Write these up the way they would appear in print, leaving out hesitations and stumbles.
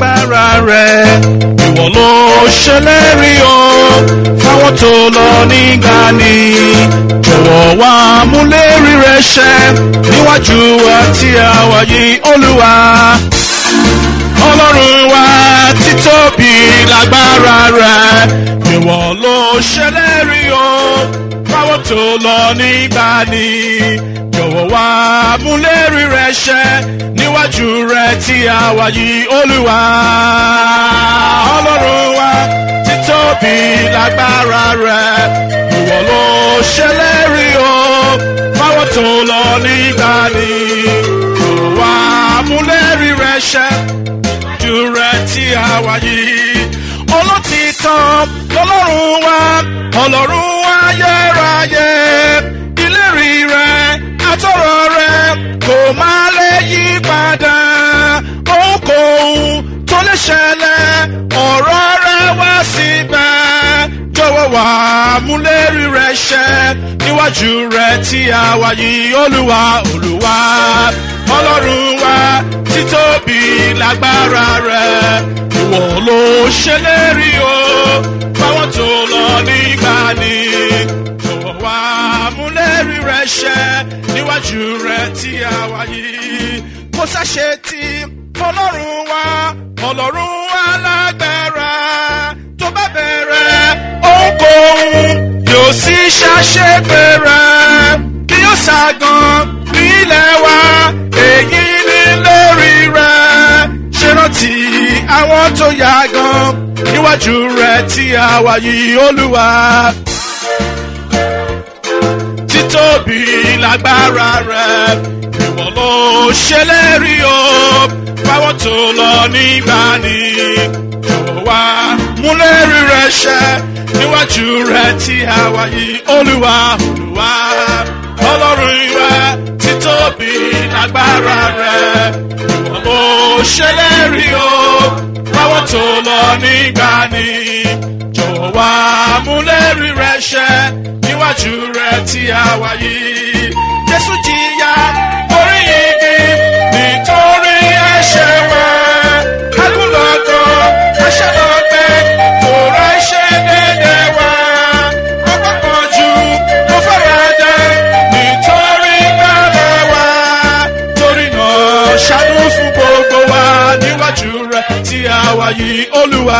lágbára rẹ̀. Ìwọ ló ṣèlérí o fáwọn tó lọ nígbàanì. Jọ̀wọ́ wá múlérí rẹ̀ ṣẹ níwájú wa tí a wà yìí Olúwa. Ọlọ́run wa títóbi lágbára rẹ̀. Ìwọ ló ṣèlérí o fáwọn tó lọ nígbàanì. Jọ̀wọ́ wá múlérí rẹ̀ ṣẹ níwájú rẹ̀ tí a wà yìí Olúwa. Ọlọ́run wa títóbi lágbára rẹ̀. Ìwọ ló ṣèlérí o fáwọn tó lọ nígbàanì. Jọ̀wọ́ wá múlérí rẹ̀ ṣẹ níwájú rẹ̀ tí a wà yìí. Olótìtọ́ lọ́lọ́run wa, Ọlọ́run wa ayérayé. Ìlérí rẹ̀ àtọ̀rọ̀ rẹ̀ kò má lè yí padà. Ohunkóhun tó lè ṣẹlẹ̀ ọ̀rọ̀ rẹ̀ wá síbẹ̀. Jọ̀wọ́ wá múlérí rẹ̀ ṣẹ níwájú rẹ̀ tí a wà yìí Olúwa. Olúwa Ọlọ́run wa títóbi lágbára rẹ̀. Ìwọ ló ṣèlérí o fáwọn tó lọ nígbàanì. Jọ̀wọ́ wá múlérí rẹ̀ ṣẹ níwájú rẹ̀ tí a wà yìí. Kò sáṣe tí Ọlọ́run wa, Ọlọ́run wa lágbára. Tó bá bẹ̀rẹ̀ ohunkóhun yóò sì ṣàṣepé rẹ̀. Kí yóò ṣàgàn nílẹ̀ wa, èyí ni lórí rẹ̀. Ṣé rántí àwọn tó yàgàn níwájú rẹ̀ tí a wà yìí Olúwa. Títóbi lágbára rẹ̀. Ìwọ ló ṣèlérí o fáwọn tó lọ nígbàanì. Jọ̀wọ́ wá múlérí rẹ̀ ṣẹ níwájú rẹ̀ tí a wà yìí Olúwa. Olúwa Ọlọ́run wa títóbi lágbára rẹ̀. Ìwọ ló ṣèlérí o fáwọn tó lọ nígbàanì. Jọ̀wọ́ wá múlérí rẹ̀ ṣẹ níwájú rẹ̀ tí a wà yìí. Jésù jìyà orí igi nítorí ẹ̀ṣẹ̀ wa. Agúnlọ́gọ̀ ẹ̀ṣẹ̀ lọ́gbẹ́ kò ra ẹ̀ṣẹ̀ dédé wa. Ọ̀pọ̀ pọ̀jù ló faradà nítorí gbàgbọ́ wa. Torí náà ṣàánú fún gbogbo wa níwájú rẹ̀ tí a wà yìí Olúwa.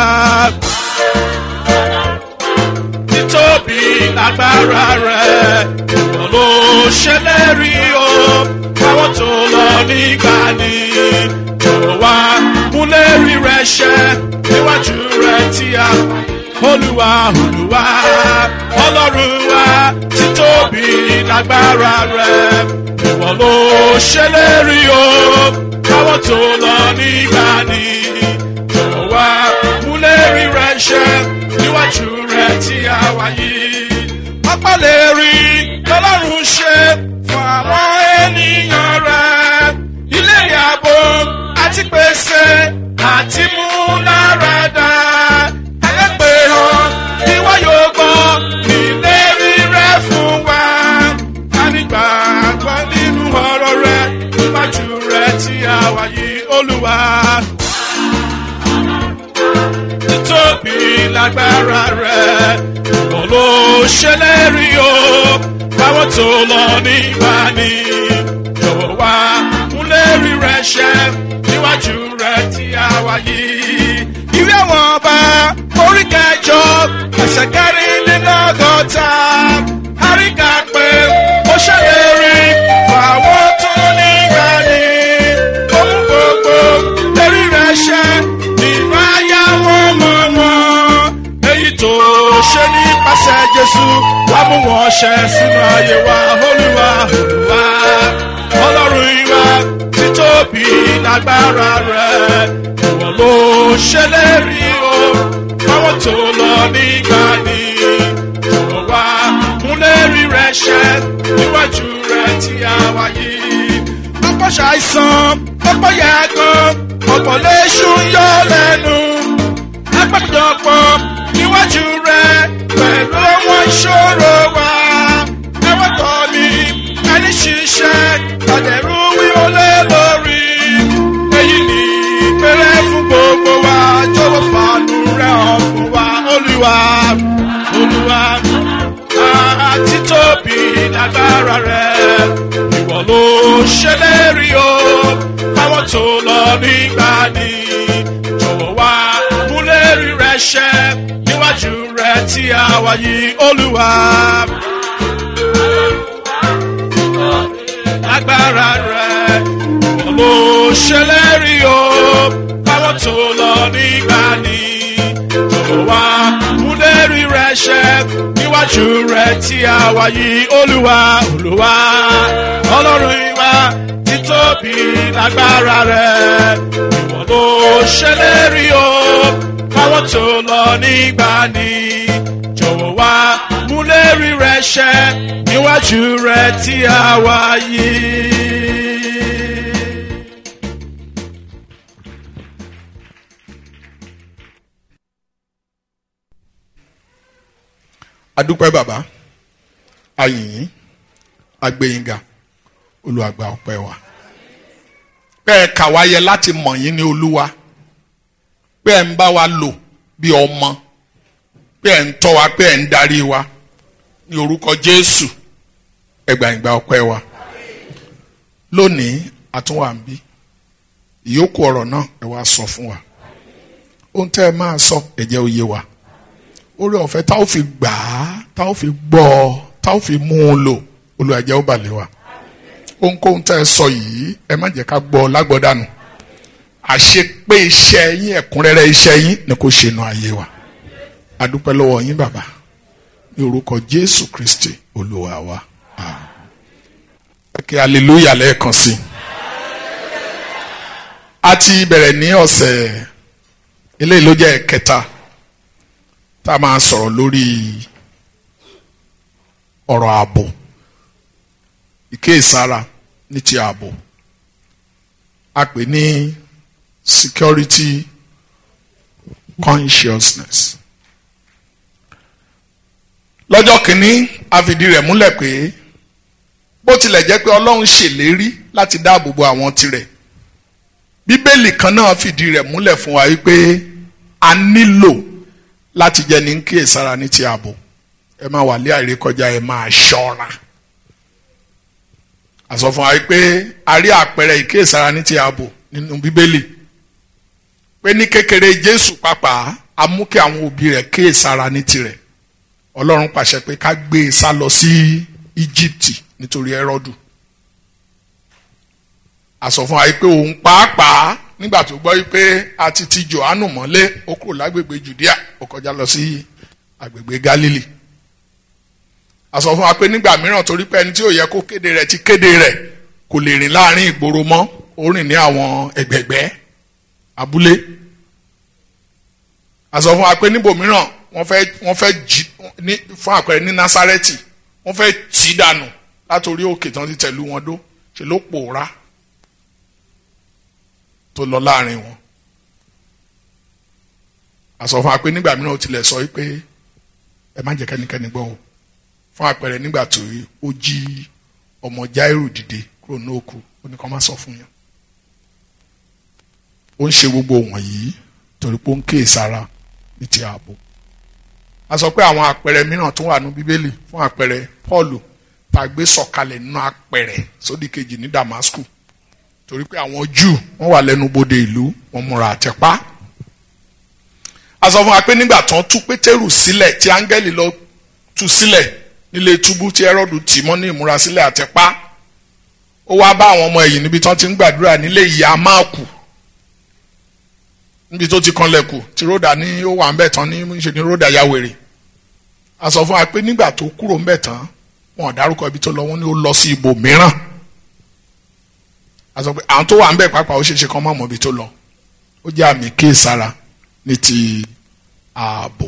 Títóbi lágbára rẹ̀. Ìwọ ló ṣèlérí o fáwọn tó lọ nígbàanì. Jọ̀wọ́ wá múlérí rẹ̀ ṣẹ níwájú rẹ̀ tí a wà yìí Olúwa. Olúwa Ọlọ́run wa títóbi lágbára rẹ̀. Ìwọ ló ṣèlérí o fáwọn tó lọ nígbàanì. Jọ̀wọ́ wá múlérí rẹ̀ ṣẹ níwájú rẹ̀ tí a wà yìí. Ọ̀pọ̀ lè rí lọ́lọ́run ṣe fún àwọn ènìyàn rẹ̀. Ìlérí ààbò àti pèsè àti múláradá. Ẹgbẹ́ hàn bí wọ́n yóò gbọ́ ìlérí rẹ̀ fún wa. Ká nígbàgbọ́ nínú ọ̀rọ̀ rẹ̀ níwájú rẹ̀ tí a wà yìí Olúwa. Títóbi lágbára rẹ̀. Ìwọ ló ṣèlérí o fáwọn tó lọ nígbàanì. Jọ̀wọ́ wá múlérí rẹ̀ ṣẹ níwájú rẹ̀ tí a wà yìí. Ìwé àwọn ọba orí kẹjọ ẹsẹ̀ kẹrìnlélọ́gọ́ta. Àríkà pé ó ṣèlérí fáwọn tó nígbàanì. Ohun gbogbo lérí rẹ̀ ṣẹ nínú àyà wọn mọ́ wọn. Èyí tó ṣe nípasẹ̀ Jésù wá mú wọn ṣẹ sínú ayé wa Olúwa. Olúwa Ọlọ́run ìwà títóbi lágbára rẹ̀. Ìwọ ló ṣèlérí o fáwọn tó lọ nígbàanì. Jọ̀wọ́ wá múlérí rẹ̀ ṣẹ níwájú rẹ̀ tí a wà yìí. Ọ̀pọ̀ ṣàìsàn, ọ̀pọ̀ yàgàn, ọ̀pọ̀ léṣu yọ lẹ́nu. Àpéjọpọ̀ níwájú rẹ̀ pẹ̀lú àwọn ìṣòro wa. Ẹwọ́n tọ́ mi ẹni ṣiṣẹ́ tàdẹ̀rú wí ó lé lórí. Èyí ni ìpèrè fún gbogbo wa jọ̀wọ́ fàánú rẹ̀ hàn fún wa Olúwa Olúwa títóbi lágbára rẹ̀ ìwọ ló ṣèlérí o fáwọn tó lọ nígbà ní jọ̀wọ́ wá múlérí rẹ̀ ṣẹ níwájú rẹ̀ tí a wà yìí Olúwa lágbára rẹ̀ ìwọ ló ṣèlérí o fáwọn tó lọ nígbà ní jọ̀wọ́ wá múlérí rẹ̀ ṣẹ níwájú rẹ̀ tí a wà yìí Olúwa Olúwa Ọlọ́run ìwà títóbi lágbára rẹ̀ ìwọ ló ṣèlérí o fáwọn tó lọ nígbà ní jọ̀wọ́ wá múlérí rẹ̀ ṣẹ níwájú rẹ̀ tí a wà yìí. adúpẹ́ bàbá ayìnyín agbẹ̀yìngà olùwàgbà ọpẹ́ wa bẹ́ẹ̀ kà wá yẹ láti mọ̀ yín ní olúwa bẹ́ẹ̀ ń bá wa lò bí ọmọ bẹ́ẹ̀ ń tọ́ wa bẹ́ẹ̀ ń darí wa ní orúkọ Jésù ẹgbàyìngbà ọpẹ́ wa lónìí àtúnwà ń bí ìyókù ọ̀rọ̀ náà ẹ wá sọ fún wa ohun tẹ́ ẹ máa sọ ẹ jẹ́ ó yé wa orí ọ̀fẹ́ tá ò fi gbà á tá ò fi gbọ́ ọ tá ò fi mú un lò Olúwa jẹ́ ó bà lé wa ohunkóhun tẹ́ ẹ sọ yìí ẹ má jẹ́ ká gbọ́ lágbọ́dànù àṣepé iṣẹ́ yín ẹ̀kúnrẹ́rẹ́ iṣẹ́ yín ni kò ṣe nu ayé wa adúpẹ́ lọ́wọ́ yín bàbá ní orúkọ Jésù Kristi Olúwa wa kí hallelujah lẹ́ẹ̀kan sí i. a ti bẹ̀rẹ̀ ní ọ̀sẹ̀ eléyìí ló jẹ́ ẹ̀kẹta tá a máa sọ̀rọ̀ lórí ọ̀rọ̀ ààbò ìkéèsára ní ti ààbò a pè ní security consciousness. lọ́jọ́ kìíní a fìdí rẹ̀ múlẹ̀ pé bó tilẹ̀ jẹ́ pé Ọlọ́run ṣèlérí láti dáàbò bo àwọn tirẹ̀ Bíbélì kan náà fìdí rẹ̀ múlẹ̀ fún wa wípé a nílò láti jẹ́ ní kíyèsára ní ti ààbò ẹ máa wà lé àìrékọjá ẹ máa ṣọ́ra a sọ fún wa pé a rí àpẹẹrẹ ìkíyèsára ní ti ààbò nínú Bíbélì pé ní kékeré Jésù pàápàá a mú kí àwọn òbí rẹ̀ kíyèsára ní tirẹ̀ Ọlọ́run pàṣẹ pé ká gbé e sá lọ sí Íjíbítì nítorí Hẹ́rọ́dù a sọ fún wa pé òun pàápàá nígbà tó gbọ́ wípé a ti ti Jòhánù mọ́lé ó kúrò lágbègbè Jùdíà ó kọjá lọ sí agbègbè Gálílì a sọ fún wa pé nígbà mìíràn torí pé ẹni tí ò yẹ kó kéde rẹ̀ ti kéde rẹ̀ kò lè rìn láàrin ìgboro mọ́ ó rìn ní àwọn ẹgbẹ̀gbẹ́ abúlé a sọ fún wa pé níbò mìíràn wọ́n fẹ́ jí fún àpẹẹrẹ ní Násárẹ́tì wọ́n fẹ́ tì í dànù látòrí òkè tán ti tẹ̀lú wọn dó ṣe ló pòórá tó lọ láàrin wọn a sọ fún wa pé nígbà mìíràn ó tilẹ̀ sọ wípé ẹ má jẹ́ kẹ́nikẹ́ni gbọ́ o fún àpẹẹrẹ nígbà tó ó jí ọmọ Jáírù dìde kúrò ní òkú ó ní kó má sọ fún yàn ó ń ṣe gbogbo wọ̀nyí torí pé ó ń kíyèsára ní ti ààbò a sọ pé àwọn àpẹẹrẹ mìíràn tó wà ní Bíbélì fún àpẹẹrẹ Pọ́ọ̀lù tá a gbé sọ̀kalẹ̀ nínú àpẹẹrẹ sódì kejì ní Damasku torí pé àwọn Júù wọ́n wà lẹ́nu bodè ìlú wọ́n múra àtẹ̀pá a sọ fún wa pé nígbà tán tú Pétérù sílẹ̀ tí áńgẹ́lì lọ tú sílẹ̀ nílé túbú tí Hẹ́rọ́dù tì mọ́ ní ìmúrasílẹ̀ àtẹ̀pá ó wá bá àwọn ọmọ ẹ̀yìn níbi tán ti ń gbàdúrà nílé ìyá Máàkù níbi tó ti kanlẹ̀kù tí Ródà ní ó wà ń bẹ̀ tán ní ṣe ní Ródà ya wèrè a sọ fún wa pé nígbà tó kúrò ń bẹ̀ tán wọn ò dárúkọ ibi tó lọ wọn ní ó lọ sí ibò mìíràn a sọ pé àwọn tó wà ń bẹ̀ pàápàá ó ṣeéṣe kán má mọ ibi tó lọ ó jẹ́ àmì kíyèsára ní ti ààbò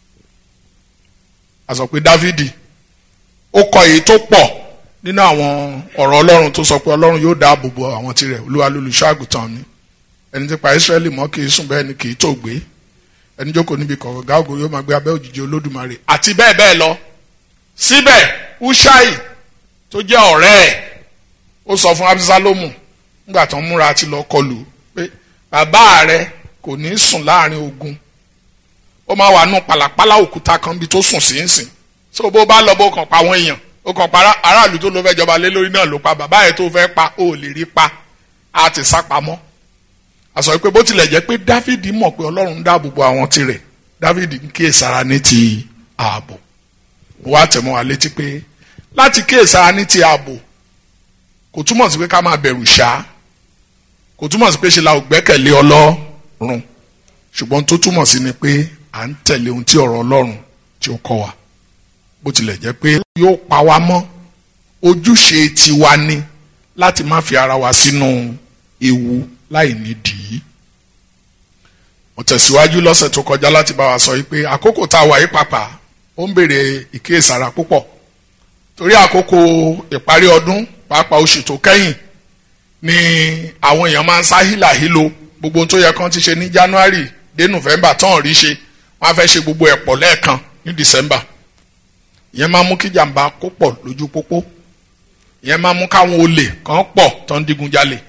a sọ pé Dáfídì ó kọ èyí tó pọ̀ nínú àwọn ọ̀rọ̀ Ọlọ́run tó sọ pé Ọlọ́run yóò dáàbò bo àwọn tirẹ̀ Olúwa lolùṣọ́ àgùntàn mi ẹni tí pa Ísírẹ́lì mọ́ kì í sùn bẹ́ẹ̀ ni kì í tó gbé ẹni jókòó níbi kọ̀ọ̀gá ògo yóò máa gbé abẹ́ òjìji Olódùmarè àti bẹ́ẹ̀ bẹ́ẹ̀ lọ síbẹ̀ Húṣáì tó jẹ́ ọ̀rẹ́ ẹ̀ ó sọ fún Abísálómù nígbà tó ń múra àti lọ kọlù pé bàbá rẹ kò ní sùn láàrin ogun, ó máa wà nù pàlàpàlà òkúta kan bí tó sùn sí ń sìn. So bó bá lọ bó kàn pa àwọn èèyàn, ó kàn pa aráàlú tó ló fẹ́ jọba lé lórí náà ló pa, bàbá yẹn tó fẹ́ pa ó lè rí pa, á ti sá pamọ́. Àsọ pé bó tilẹ̀ jẹ́ pé Dáfídì mọ̀ pé Ọlọ́run dáàbò bo àwọn tirẹ̀, Dáfídì ń kíyèsára ní ti ààbò. Wá tẹ̀mọ́ wa létí pé láti kíyèsára ní ti ààbò kò túmọ̀ sí pé ká máa bẹ̀rù ṣá, kò túmọ̀ sí pé ṣe la ò gbẹ́kẹ̀lé Ọlọ́run, ṣùgbọ́n tó túmọ̀ sí ni pé à ń tẹ̀lé ohun tí ọ̀rọ̀ Ọlọ́run tí ó kọ́ wa. Bó tilẹ̀ jẹ́ pé yóò pa wá mọ́, ojúṣe tiwa ni láti má fi ara wa sínú ewu láì nídìí. Mo tẹ̀síwájú lọ́sẹ̀ tó kọjá láti bá wa sọ yìí pé àkókò tá a wà yìí pàpà ó ń béèrè ìkíyèsára púpọ̀, torí àkókò ìparí ọdún pàápàá oṣù tó kẹ́yìn ni àwọn èèyàn máa ń sá hílàhílo gbogbo tó yẹ kán ti ṣe ní January dé November tán rí ṣe, wọ́n á fẹ́ ṣe gbogbo ẹ̀pọ̀ lẹ́ẹ̀kan ní December. Ìyẹn máa mú kí jàǹbá kó pọ̀ lójú pópó, ìyẹn máa mú káwọn olè kan pọ̀ tó ń digunjalè,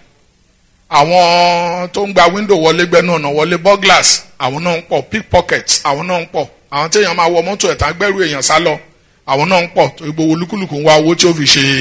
àwọn tó ń gba window wọlé gbẹ́nu ọ̀nà wọlé burglars àwọn náà ń pọ̀, pickpockets àwọn náà ń pọ̀, àwọn téèyàn máa wọ mọ́tò ẹ̀tàn gbẹ́rù èèyàn sá lọ àwọn náà ń pọ̀, tó gbogbo olúkúlùkù ń wá owó tí ó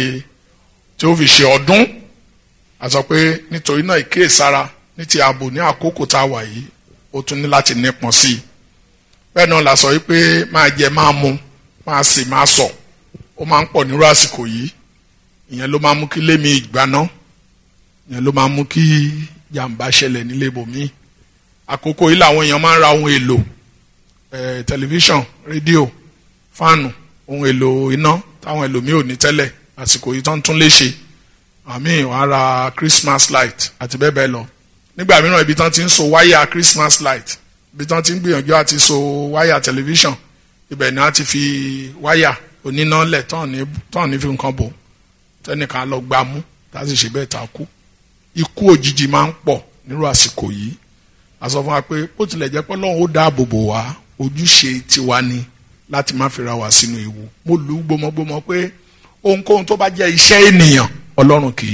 fi ṣe ọdún. A sọ pé nítorí náà ìkíyèsára ní ti ààbò ní àkókò tá a wà yìí ó tún ní láti nípọn sí i. Bẹ́ẹ̀ náà la sọ wípé máa jẹ máa mu máa sè máa sọ ó máa ń pọ̀ nírú àsìkò yìí, ìyẹn ló máa mú kí lémi ìgbaná, ìyẹn ló máa mú kí jàǹbá ṣẹlẹ̀ nílé ibòmíì. Àkókò yìí làwọn èèyàn máa ń ra ohun èlò tẹlifíṣàn, rédíò, fáànù, ohun èlò iná táwọn ẹlòmíì ò ní tẹ́lẹ̀, àsìkò yìí tán tún lè ṣe. Àmì wàá ra Christmas light àti bẹ́ẹ̀ bẹ́ẹ̀ lọ. Nígbà mìíràn ibi tán ti ń so wáyà Christmas light, ibi tán ti ń gbìyànjú àti so wáyà tẹlifíṣàn, ibẹ̀ ni a ti fi wáyà oníná lẹ̀ tán ní fi nǹkan bò, tẹ́nìkan lọ gbá mú tá a sì ṣe bẹ́ẹ̀ ta kú. Ikú òjijì máa ń pọ̀ nírú àsìkò yìí. A sọ fún wa pé bó tilẹ̀ jẹ́ pé Ọlọ́run ó dáàbò bò wá, ojúṣe tiwa ni láti má fi ra wa sínú ewu. Mo lù ú gbọmọgbọmọ pé ohunkóhun tó bá jẹ́ iṣẹ́ ènìyàn Ọlọ́run kì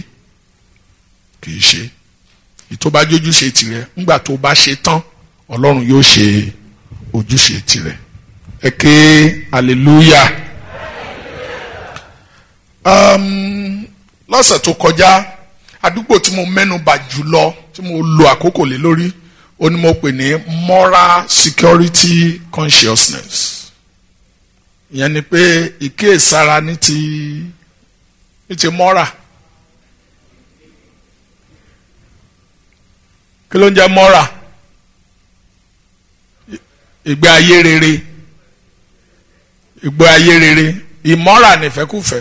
í ṣe. Ìtó bá jójúṣe tirẹ̀, ńgbà tó bá ṣe tán Ọlọ́run yóò ṣe ojúṣe tirẹ̀. Ẹ ké hallelujah. Lọ́sẹ̀ tó kọjá àdúgbò tí mo mẹ́nu bà jùlọ tí mo lo àkókò lé lórí ó ní mo pè ní moral security consciousness. Ìyẹn ni pé ìkíyèsára ní ti moral. Kí ló ń jẹ́ moral? Ìgbé ayé rere, ìgbé ayé rere, ìmọ́ra nìfẹ́kùfẹ́.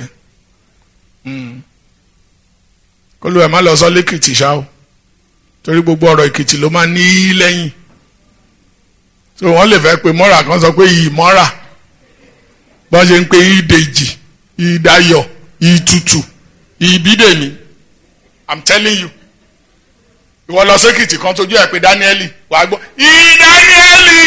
Kólú ẹ̀ má lọ sọ lẹ́kìtì ṣá o, torí gbogbo ọ̀rọ̀ Èkìtì ló máa ní lẹ́yìn, so wọ́n lè fẹ́ pe mọ́ra kan sọ pé ìmọ́ra bọ́n ṣe ń pe ìdèjì, ìdayọ̀, ìtutù, ìbídèmí. I'm telling you, ìwọ lọ sẹ́kìtì kan tójú ẹ̀ pé Dáníẹ́lì wàá gbọ́ ìdáníẹ́lì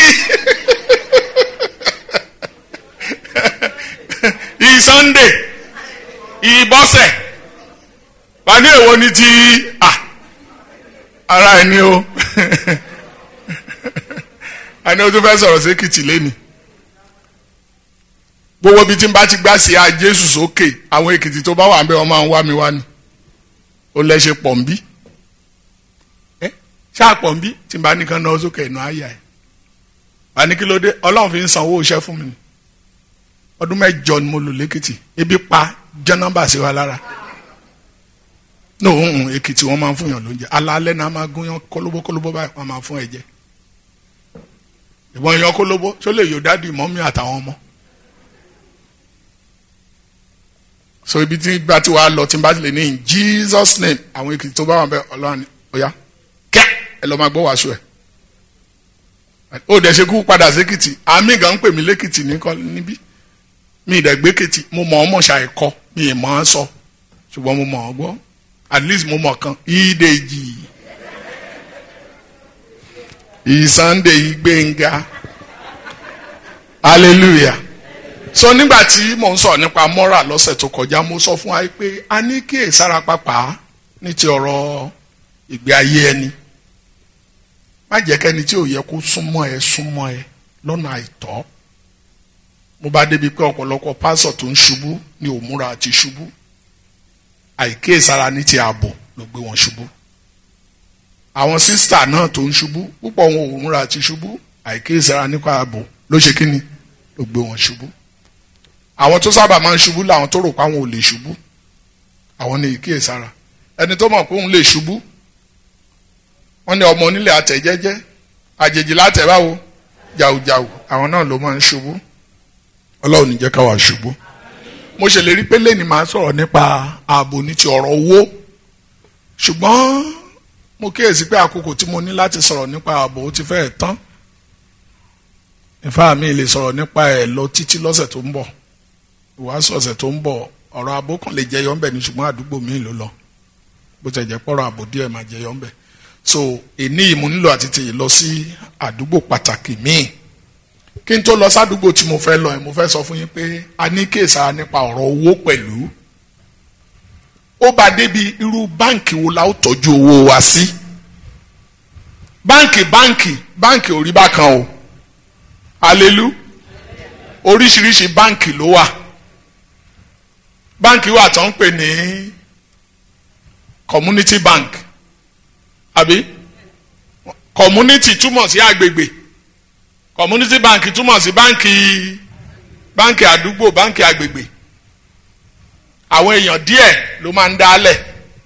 ìsọ́ndè ìbọ́sẹ̀ wà ní èwo ní ti ara ẹni o àní o tún fẹ́ sọ̀rọ̀ sẹ́kìtì lẹ́ni. Gbogbo bí tí n bá ti gbá sí a Jésù sókè, àwọn Èkìtì tó bá wà ń bẹ wọn máa ń wá mi wá ni. Ó lẹ́sẹ̀ pọ̀ ń bí ṣáà pọ̀ ń bí tí n bá nìkan náà sókè ẹ̀nà àyà ẹ̀. Wà ní kí ló dé? Ọlọ́run fi ń sanwó iṣẹ́ fún mi ni. Ọdún 8 ni mo lò lẹ́kìtì, ebi pa jẹ́nàbà sí wa lára. No, Èkìtì wọ́n máa ń fún yàn lóúnjẹ, alaalẹ́ náà máa gún yàn kólóbó báyìí wọ́n máa fún ẹ jẹ. Ìbọn yan kólóbó tó lè yóò dádì mọ́mí àtàwọn ọmọ. So ibi tí bá ti wá lọ tí n bá ti lè ní in Jesus name, àwọn Èkìtì tó bá wà bẹ́ẹ̀ Ọlọ́run ọ̀yá kẹ́ ẹ lọ́ máa gbọ́ wàásù ẹ̀. Ó dẹ̀ ṣe kú padà sékìtì, àmì gan ń pè mí lẹ́kìtì níbí. Mi ìdẹ̀gbé kìtì, mo mọ̀ ọ́ mọ̀ ṣàìkọ́, mi ì mọ̀ ọ́ sọ, ṣùgbọ́n mo mọ̀ ọ́ gbọ́. At least mo mọ̀ kan, ìdèjì, ìsànńdè, ìgbéǹga, hallelujah. So nígbà tí mò ń sọ nípa moral lọ́sẹ̀ tó kọjá, mo sọ fún wa pé a ní kíyèsára pàápàá ní ti ọ̀rọ̀ ìgbé ayé ẹni. má jẹ́ kẹ́ni tí ò yẹ kó súnmọ́ ẹ lọ́nà àìtọ́. mo bá débi pé ọ̀pọ̀lọpọ̀ pásọ̀ tó ń ṣubú ní òmúra àti ṣubú, àìkíyèsára ní ti ààbò ló gbé wọn ṣubú. àwọn sísítà náà tó ń ṣubú púpọ̀ wọn òmúra àti ṣubú, àìkíyèsára nípa ààbò ló ṣe kíni ló gbé wọn ṣubú. àwọn tó sábà máa ń ṣubú làwọn tó rò pé àwọn ò lè ṣubú, àwọn ní ìkíyèsára. ẹni tó mọ̀ pé òun lè ṣubú, wọ́n ní ọmọ onílé àtẹ̀jẹ́jẹ́, àjèjì látẹ̀báwo jàùjàù, àwọn náà ló máa ń ṣubú. Ọlọ́run ní jẹ́ ká wá ṣubú. mo ṣèlérí pé lẹ́ni máa sọ̀rọ̀ nípa ààbò ní ti ọ̀rọ̀ owó, ṣùgbọ́n mo kíyèsí pé àkókò tí mo ní láti sọ̀rọ̀ nípa ààbò ó ti fẹ́ẹ̀ tán. ìfá mi lè sọ̀rọ̀ nípa ẹ̀ lọ títí lọ́sẹ̀ tó ń bọ̀, ìwàásù ọ̀sẹ̀ tó ń bọ̀. ọ̀rọ̀ ààbò kan lè jẹyọ ńbẹ̀ ní, ṣùgbọ́n àdúgbò mi ló lọ, bó ti jẹ́ pọ̀rọ̀ ààbò díẹ̀ máa jẹyọ ńbẹ̀. so èní yìí mo nílò àti tèyí lọ sí àdúgbò pàtàkì míì. kí n tó lọ sádùúgbò tí mo fẹ́ lọ ẹ̀, mo fẹ́ sọ fún yín pé a ní kéèsára nípa ọ̀rọ̀ owó pẹ̀lú. ó bá débi irú báǹkì wo la ó tọ́jú owó wa sí. báǹkì ò rí bákan o, alelu oríṣiríṣi báǹkì ló wà. báǹkì wà tó ń pè ní community bank, àbí community túmọ̀ sí agbègbè, community bank túmọ̀ sí báǹkì àdúgbò, báǹkì agbègbè. àwọn èèyàn díẹ̀ ló máa ń dálẹ̀.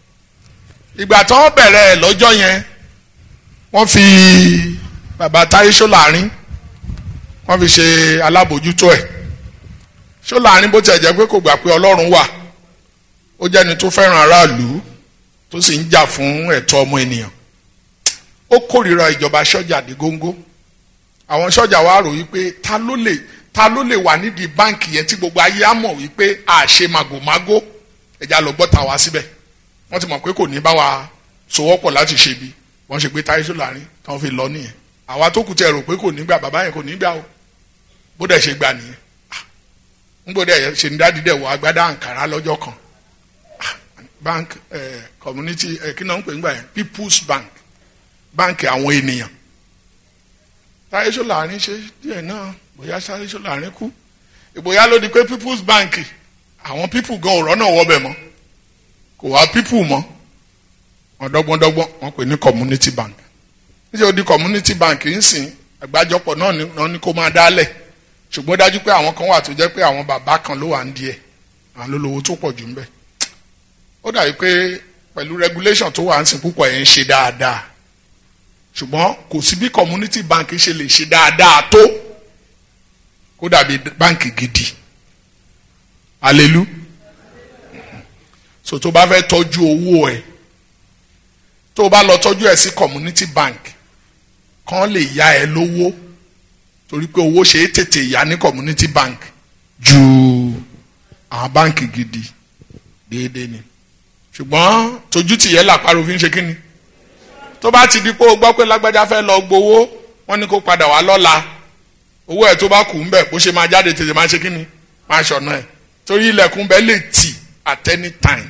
ìgbà tó ń bẹ̀rẹ̀ lọ́jọ́ yẹn, wọ́n fi bàbá Táyé Ṣọ́láàrin wọ́n fi ṣe alábòjútó ẹ̀. Ṣọ́láàrin bó tiẹ̀ jẹ́ pé kò gbà pé Ọlọ́run wà, ó jẹ́ni tó fẹ́ràn aráàlú tó sì ń jà fún ẹ̀tọ́ ọmọ ènìyàn. ó kórìíra ìjọba sọ́jà dé góńgó. àwọn sọ́jà wa rò wípé ta ló lè wà nídìí báǹkì yẹn tí gbogbo ayé á mọ̀ wípé àṣe màgòmágó, ẹja lọ gbọ́ ta wá síbẹ̀. wọ́n ti mọ̀ pé kò ní bá wa sowọ́pọ̀ láti ṣe bí wọ́n ṣe gbé Táyé Ṣọ́láàrin táwọn fi lọ nìyẹn. àwa tó kù tẹ rò pé kò ní gbà, bàbá yẹn kò ní gbà o, bó dẹ̀ ṣe gbà nìyẹn. nígbò dẹ̀ ṣe ní dádìdẹ̀ wọ agbádá àǹkárá lọ́jọ́ kan. bank community kí náà ń pè ń gbà yẹn, People's Bank, báǹkì àwọn ènìyàn. Táyé Ṣọ́láàrin ṣe díẹ̀ náà, bóyá Táyé Ṣọ́láàrin kú, ìbòyá ló di pé People's Bank àwọn people gan ọ̀rọ̀ náà wọ́bẹ̀ mọ́, kò wá people mọ́, wọ́n dọ́gbọ́ndọ́gbọ́n wọ́n pè ní community bank. níṣẹ́ ó di community bank ń sìn, àgbájọpọ̀ náà ní kó máa dálẹ̀, ṣùgbọ́n dájú pé àwọn kan wà tó jẹ́ pé àwọn bàbá kan ló wà ń di ẹ̀, àwọn ló lówó tó pọ̀ jù ń bẹ̀. ó dàbí pé pẹ̀lú regulation tó wà ń sìn púpọ̀ ẹ̀ ń ṣe dáadáa, ṣùgbọ́n kò sí bí community bank ṣe lè ṣe dáadáa tó kó dàbí báǹkì gidi. Alelu. so tó bá fẹ́ tọ́jú owó ẹ̀, tó bá lọ tọ́jú ẹ̀ sí community bank, kàn lè yá ẹ lówó, torí pé owó ṣe é tètè yá ní community bank ju àwọn báǹkì gidi déédéé ni. ṣùgbọ́n tójú tìyẹ́ làpárò fi ń ṣe kí ni. tó bá ti di pé o gbọ́ pé lágbájá fẹ́ lọ gbowó, wọ́n ní kó padà wá lọ́la, owó ẹ̀ tó bá kù ń bẹ̀ bó ṣe máa jáde tètè máa ṣe kí ni, máa ṣọ̀nà ẹ̀, torí ilẹ̀kùn bẹ́ẹ̀ lè tì at any time.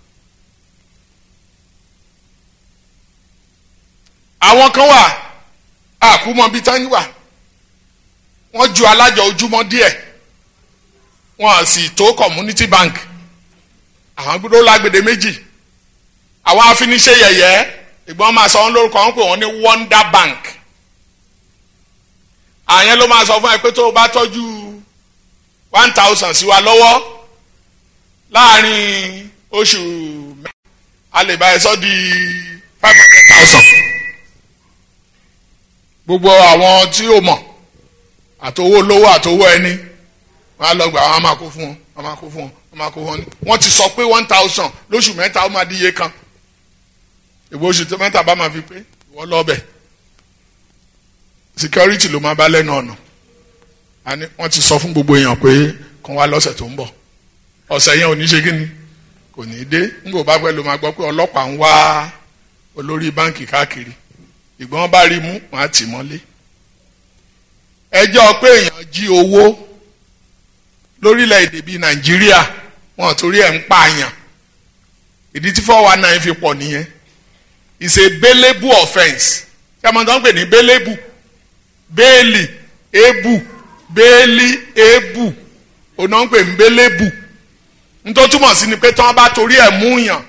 àwọn kan wà àkúmọ̀ bíi tán wà, wọ́n ju alájọ ojúmọ́ díẹ̀, wọ́n sì tó community bank, àwọn gbọ́dọ̀ lágbèdè méjì, àwọn afiniṣẹ́ yẹ̀yẹ́ ìgbọ́n máa sọ wọn lórúkọ, wọn pè wọ́n ní Wonder Bank. àyẹn ló máa sọ fún ẹ pé tó o bá tọ́jú 1,000 sí wa lọ́wọ́ láàrin oṣù mẹ́ta, a lè bá ẹ sọ di 500,000. gbogbo àwọn tí ó mọ̀ àtowó lówó àtowó ẹni wọ́n á lọ gbà, wọ́n á máa kó fún wọn, wọ́n máa kó fún wọn, wọ́n máa kó fún wọn. wọ́n ti sọ pé 1,000 lóṣù mẹ́ta ó máa di iye kan. ìwọ oṣù tó mẹ́ta bá máa fi pé ìwọ lọ́bẹ̀, security ló máa bá lẹ́nu ọ̀nà. wọ́n ti sọ fún gbogbo èèyàn pé kàn wá lọ́sẹ̀ tó ń bọ̀, ọ̀sẹ̀ yẹn ò ní ṣe kí ni, kò ní dé. nígbà bá pẹ́ ló máa gbọ́ pé ọlọ́pàá ń wá olórí báǹkì káàkiri, ìgbọ́n bá rí mú wọn á tì mọ́lé. ẹjọ́ pé èèyàn jí owó lórílẹ̀‐èdè bíi Nàìjíríà, wọn torí ẹ̀ ń pààyàn, ìdí tí 419 fi pọ̀ nìyẹn. It's a bailable offence ẹmọ tó ń pè ní bélébù, béèlì, ébù, béèlì, ébù, òun náà ń pè ní bélébù. nítorí túmọ̀ sí ni pé tí wọ́n bá torí ẹ̀ mú yàn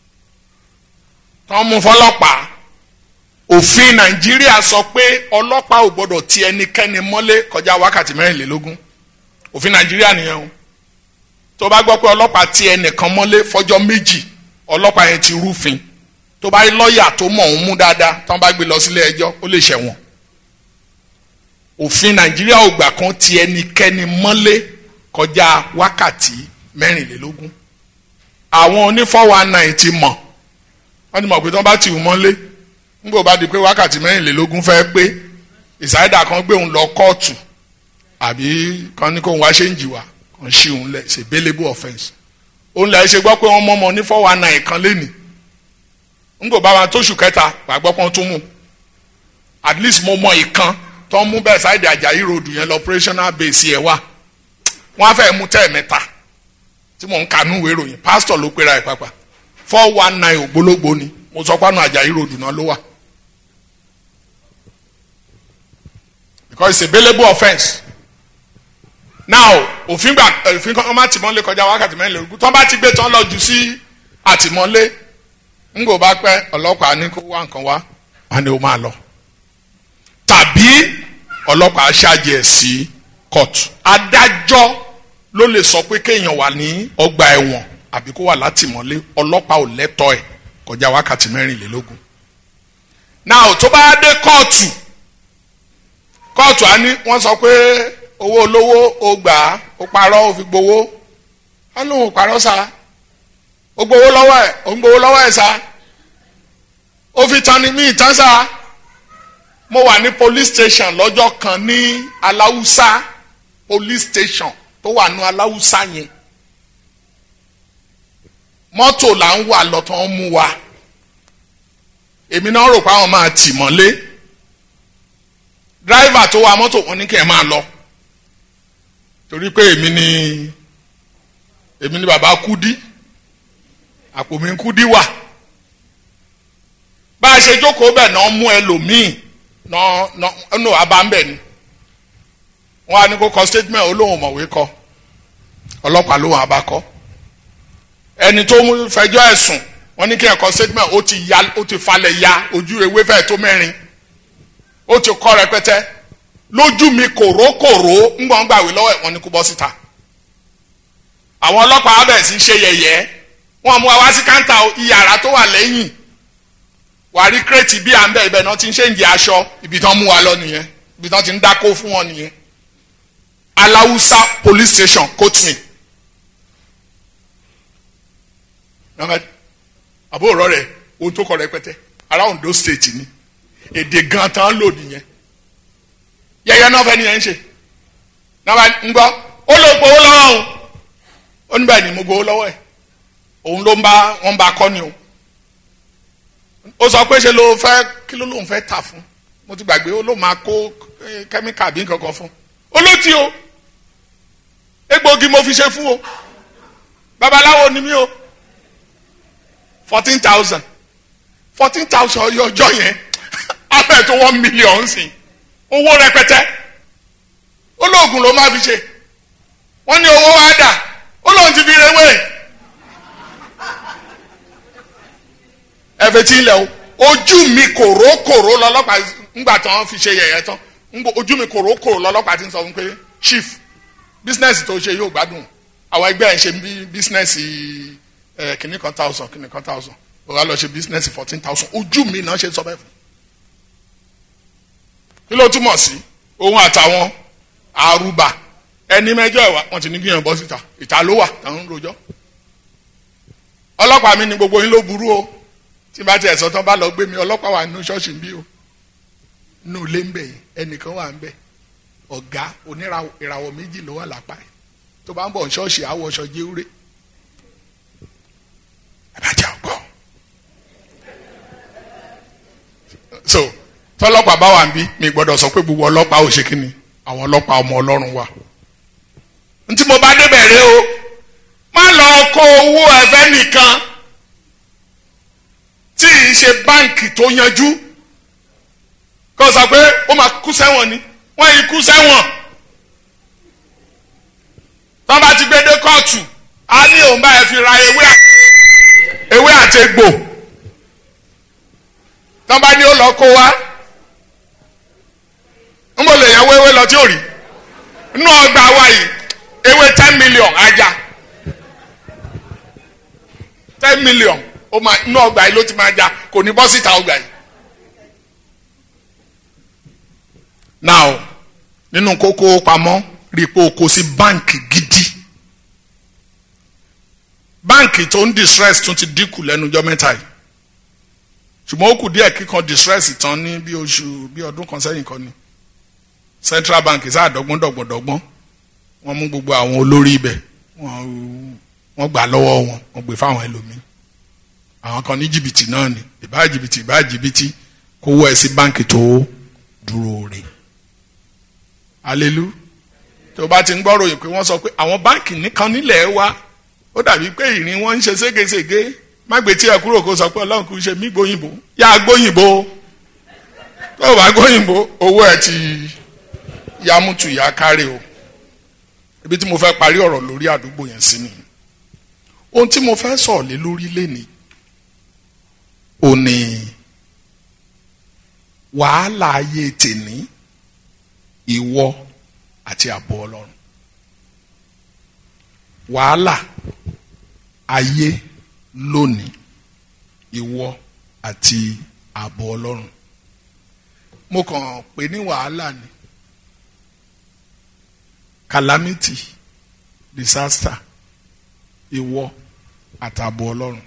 tí wọ́n mú fọlọ́pàá, òfin Nàìjíríà sọ pé ọlọ́pàá ò gbọ́dọ̀ ti ẹnikẹ́ni mọ́lé kọjá wákàtí 24. òfin Nàìjíríà nìyẹn o. tó bá gbọ́ pé ọlọ́pàá ti ẹnìkan mọ́lé fọjọ́ 2, ọlọ́pàá yẹn ti rúfin. tó bá rí lọ́ọ̀yà tó mọ̀ òun mú dáadáa tí wọ́n bá gbé lọ sílé ẹjọ́ ó lè ṣẹ̀wọ̀n. òfin Nàìjíríà ò gbà kan ti ẹnikẹ́ni mọ́lé kọjá wákàtí 24. àwọn oní 419 ti mọ̀, wọ́n ti mọ̀ pé tí wọ́n bá ti wù mọ́lé nígbà bá di pé wákàtí 24 fẹ́ pé ìsáyédà kan gbé òun lọ kóòtù àbí kan ní kó òun wá ṣe ń jìwà kan ṣí òun lẹ̀ ṣe bailable offence. òun lẹ̀ ṣe gbọ́ pé wọ́n mọ́mọ́ ní 419 kan lé ní nígbà bá wa tóṣù kẹta wà gbọ́ pé wọ́n tún mú at least mo mọ ìkan tó ń mú bẹ́ẹ̀ sáyédì Àjàyí road yẹn lọ operational base ẹ̀ wá wọ́n á fẹ́ mú tẹ́ẹ̀mẹ́ta tí mò ń kanú ìwé ìròyìn pásítọ̀ ló pera ẹ̀ pápá 419 ògbólógbó ni mo sọ pánú Àjàyí road náà ló wà because it's a bailable offence. now òfin kan má tìmọ́lé kọjá wákàtí 24 tó bá ti gbé tán lọ jù sí àtìmọ́lé ńgò bá pẹ́ ọlọ́pàá ní kó wá nǹkan wá á ní ó máa lọ tàbí ọlọ́pàá ṣáàjì ẹ̀ sí kóòtù. adájọ́ ló lè sọ pé kéèyàn wà ní ọgbà ẹ̀wọ̀n àbí kó wà látìmọ́lé, ọlọ́pàá ò lẹ́tọ̀ọ́ ẹ̀ kọjá wákàtí 24. now tó bá dé kóòtù á ní wọ́n sọ pé owó olówó ó gbà á ó parọ́ ó fi gbowó, á lóun ò parọ́ sá, ó gbowó lọ́wọ́ ẹ̀ sá, ó fi tan ni mí tán sá. mo wà ní police station lọ́jọ́ kan ní Aláùsá police station tó wà ní Aláùsá yẹn, mọ́tò là ń wà lọ́tọ̀ ń mú wa, èmi náà rò pé àwọn máa tì mọ́lé, dráìvà tó wa mọ́tò wọn ní kí ẹ máa lọ torí pé èmi ni bàbá Kúdí, àpò mi Kúdí wà. bá a ṣe jókòó bẹ́ẹ̀ náà mú ẹlòmíì náà abáńbẹ̀ ni wọ́n á ní kó kọ statement olóhùn mọ̀wé kọ, ọlọ́pàá lóhùn abakọ. ẹni tó fẹjọ́ ẹ̀sùn wọ́n ní kí ẹ kọ statement ó ti falẹ̀ ya ojú ewé fẹ́ẹ̀ tó 4, ó ti kọ́ rẹpẹtẹ lójú mi kòrókòró ńgbọ̀n gbàwé lọ́wọ́ ẹ̀ wọ́n ní kó bọ́ síta. àwọn ọlọ́pàá abẹ̀ sí ṣe yẹ̀yẹ́, wọ́n mú wa wá sí káńtà iyàrá tó wà lẹ́yìn, wà rí kírètì bí à ń bẹ̀ ibẹ̀ náà ti ń ṣe ń jẹ aṣọ, ibi tán mú wa lọ nìyẹn, ibi tán ti ń dákó fún wọn nìyẹn. Aláùsá police station quote me. àbúrò rẹ̀ ohun tó kọ rẹpẹtẹ ará Ondo state ni èdè gan tán lò nìyẹn, yẹyẹ náà fẹ́ nìyẹn ń ṣe náà ń gbọ́ ó lè gbowó lọ́wọ́ òun, ó ní bẹ́ẹ̀ ni mo gbowó lọ́wọ́ ẹ̀, òun ló ń bá wọn bá kọ́ ni o. ó sọ pé ṣe ló fẹ́ kí ló lóun fẹ́ tà fún, mo ti gbàgbé ó ló máa kó kẹ́míkà bí nǹkan kan fún, ó ló ti o egbògi mo fi ṣe fún o, babaláwo ni mí o. 14,000 ọjọ́ yẹn afẹ́ tó 1 million sí owó rẹpẹtẹ, olóògùn ló máa fi ṣe, wọ́n ní owó wá dà ó lóun ti fi rewé ẹ̀fẹ̀ tí ń lẹ̀ o. ojú mi kòrókòró lọ́lọ́pàá ńgbà tí wọ́n fi ṣe yẹ̀yẹ́ tán, ojú mi kòrókòró lọ́lọ́pàá ti ń sọ fún pé chief business tó ṣe yóò gbádùn, àwọn ẹgbẹ́ ẹ̀ ń ṣe business kìnnì kan 1,000 ó wá lọ ṣe business 14,000, ojú mi náà ṣe sọ bẹ́ẹ̀ fún. kí ló túmọ̀ sí? òun àtàwọn àrùbà ẹni mẹ́jọ ẹ̀wà wọ́n ti ní gbìyànjú bọ́ síta, ìta ló wà táwọn ń rojọ́. ọlọ́pàá mi ni gbogbo yín ló burú o, tí bá ti ẹ̀sọ́ tán bá lọ gbé mi, ọlọ́pàá wà nínú ṣọ́ọ̀ṣì ń bí o, inú ilé ń bẹ̀ yẹn ẹnìkan wà ń bẹ̀, ọ̀gá ìràwọ̀ méjì ló wà lápá ẹ̀, tó bá ń bọ̀ ṣọ́ọ̀ṣì àwọ̀ ọ̀ṣọ́ jéwúrẹ́ ẹ̀bàjẹ́ ọ̀gbọ́. so tọ́lọ́pàá bá wà ń bí mi gbọ́dọ̀ sọ pé gbogbo ọlọ́pàá ò ṣe kí ni, àwọn ọlọ́pàá ọmọ Ọlọ́run wà. ntí mo bá débẹ̀ rẹ o, má lọ kó owó ẹ̀fẹ́ nìkan tí ì ṣe báǹkì tó yanjú, kó sọ pé ó máa kú sẹ́wọ̀n ni wọ́n yìí kú sẹ́wọ̀n. tọ́ bá ti gbé dé kóòtù á ní òun báyìí fi ra ewé àti egbò. tọ́ bá ní ó lọ kó wá ń bò lè yàn wéwé lọ tí ò rí inú ọgbà wa yìí ewé 10 million ajá 10 million ó máa inú ọgbà yìí ló ti máa já kò ní bọ́ síta ọgbà yìí. now nínú kókó pamọ́ rí i pé o kó sí báǹkì gidi báǹkì tó ń distress tún ti dínkù lẹ́nu ọjọ́ mẹ́ta yìí ṣùgbọ́n ó kù díẹ̀ kíkan distress tán ní bí ọdún kan sẹ́yìn kan ni central bank sáà dọ́gbọ́n wọ́n mú gbogbo àwọn olórí ibẹ̀ wọ́n gbà lọ́wọ́ wọn wọ́n gbé fáwọn ẹlòmíín àwọn kan ní jìbìtì náà ni ìbá jìbìtì kó wọ́ ẹ sí báǹkì tó dúró rè alelu tó bá ti ń gbọ́ ròyìn pé wọ́n sọ pé àwọn báǹkì nìkan nílẹ̀ wa ó dàbí pé ìrìn wọn ń ṣe ségesège má gbé tí ẹ kúrò kó sọ pé ọlọ́run kò ṣe mí gbóyìnbó yá gbóyìnbó tó o bá gbóyìnbó owó ẹ ti yamutu ya kárí o ibi tí mo fẹ́ parí ọ̀rọ̀ lórí àdúgbò yẹn sí ni ohun tí mo fẹ́ sọ̀rọ̀ lé lórí lénìí ò ní wàhálà ayé tèní ìwọ àti ààbò ọlọ́run wàhálà ayé lónìí ìwọ àti ààbò ọlọ́run mo kàn pè ní wàhálà ni calamity disaster ìwọ àtààbò ọlọ́run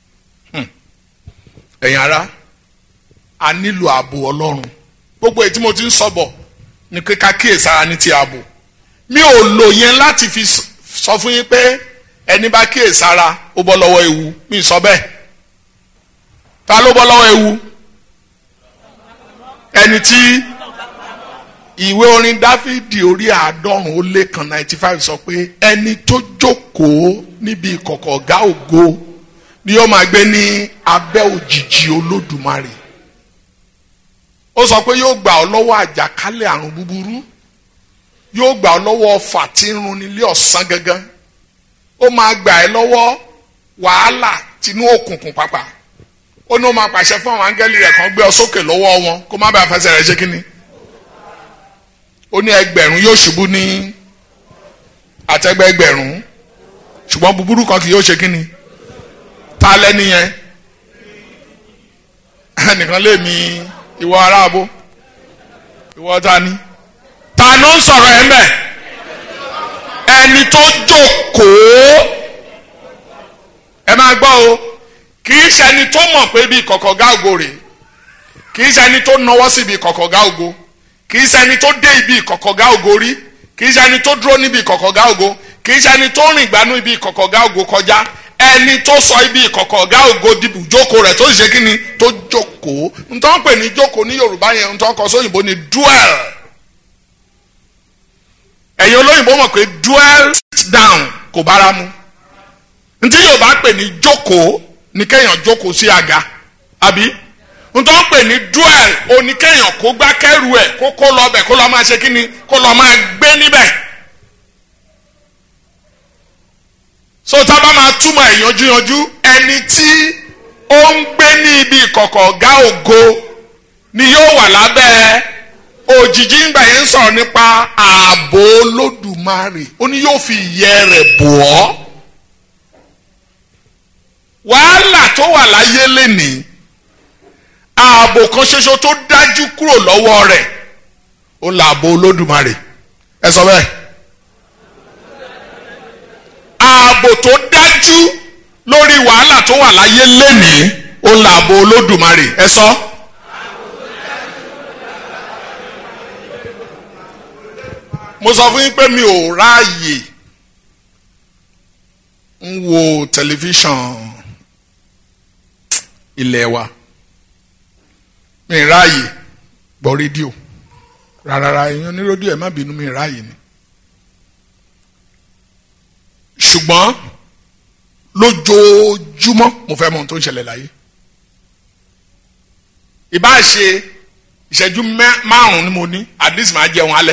ẹ̀yin ará a nílò ààbò ọlọ́run gbogbo èyí tí mo ti ń sọ̀bọ̀ ní pé ká kíyèsára ní ti ààbò mi ò lò yẹn láti fi sọ fún yín pé ẹni bá kíyèsára ó bọ́ lọ́wọ́ ewu mi sọ bẹ́ẹ̀ ta ló bọ́ lọ́wọ́ ewu ẹni tí ìwé orin dáfídì orí 195 sọ pé ẹni tó jókòó níbi ìkọ̀kọ̀ ọ̀gá ògo ni yóò máa gbé ní abẹ́ òjìji olódùmarè ó sọ pé yóò gbà ọ́ lọ́wọ́ àjàkálẹ̀ àrùn búburú yóò gbà ọ́ lọ́wọ́ ọfà tí ń run nílé ọ̀sán gangan ó máa gbà ẹ́ lọ́wọ́ wàhálà tinú òkùnkùn pàpà ó ní ó máa pàṣẹ fún àwọn áńgẹ́lì rẹ̀ kan gbé ọ sókè lọ́wọ́ wọn kó má bàa fẹsẹ̀ rẹ̀ ṣe kínní ó ní ẹgbẹ̀rún yóò ṣubú ní àtẹgbẹgbẹ̀rún ṣùgbọ́n búburú kan kì yóò ṣe kínní ta lẹ́ni yẹn ẹnìkan lè mi ìwọ aráàbò ìwọ ta ni ta ló ń sọ̀rọ̀ ẹ̀ mbẹ̀ ẹni tó jókòó ẹ máa gbọ́ o kì í ṣe ẹni tó mọ̀ pé bí kọ̀kọ̀ gá ògo rè kì í ṣe ẹni tó nawọ́ sí ibi kọ̀kọ̀ gá ògo kì í ṣe ẹni tó dé ibi ìkọ̀kọ̀ gá ògo rí kì í ṣe ẹni tó dúró níbi ìkọ̀kọ̀ gá ògo kì í ṣe ẹni tó rìn gbanú ibi ìkọ̀kọ̀ gá ògo kọjá ẹni tó sọ ibi ìkọ̀kọ̀ gá ògo dìbò jókòó rẹ̀ tó sì ṣe kí ni tó jókòó ntọ́ ń pè ní jókòó ní Yorùbá yẹn ntọ́ kọ sóyìnbó ni dwell ẹ̀yin olóyìnbó mọ̀ pé dwell down kò bára mu ntí Yorùbá pè ní jókòó ní kéèyàn jókòó sí àga àbí ntọ́ ń pè ní dwell oníkéèyàn kó gbá kẹ́rù ẹ̀ kó lọ bẹ̀ kó lọ máa ṣe kí ni kó lọ máa gbé níbẹ̀. so tá a bá máa túmọ̀ ẹ̀ yanjú ẹni tí ó ń gbé ní ibi ìkọ̀kọ̀ ọ̀gá ògo ni yóò wà lábẹ́ òjìji ńgbà yẹn ń sọ̀rọ̀ nípa ààbò Olódùmarè ó ní yóò fi ìyẹ́ rẹ̀ bò ọ́ wàhálà tó wà láyé lénìí ààbò kan ṣoṣo tó dájú kúrò lọ́wọ́ rẹ̀ ó lààbò Olódùmarè ẹ sọ bẹ́ẹ̀ ààbò tó dájú lórí wàhálà tó wà láyé lénìí ó lààbò Olódùmarè ẹ sọ. mo sọ fún yín pé mi ò ráàyè ń wo tẹlifíṣàn ilé wa mi ráàyè gbọ́ rédíò rárá èèyàn ní rédíò ẹ̀ má bínú mi ráàyè ni ṣùgbọ́n lójoojúmọ́ mo fẹ́ mọ ohun tó ń ṣẹlẹ̀ láyé ìbá ṣe ìṣẹ́jú márùn-ún ni mo ní at least máa jẹun alẹ́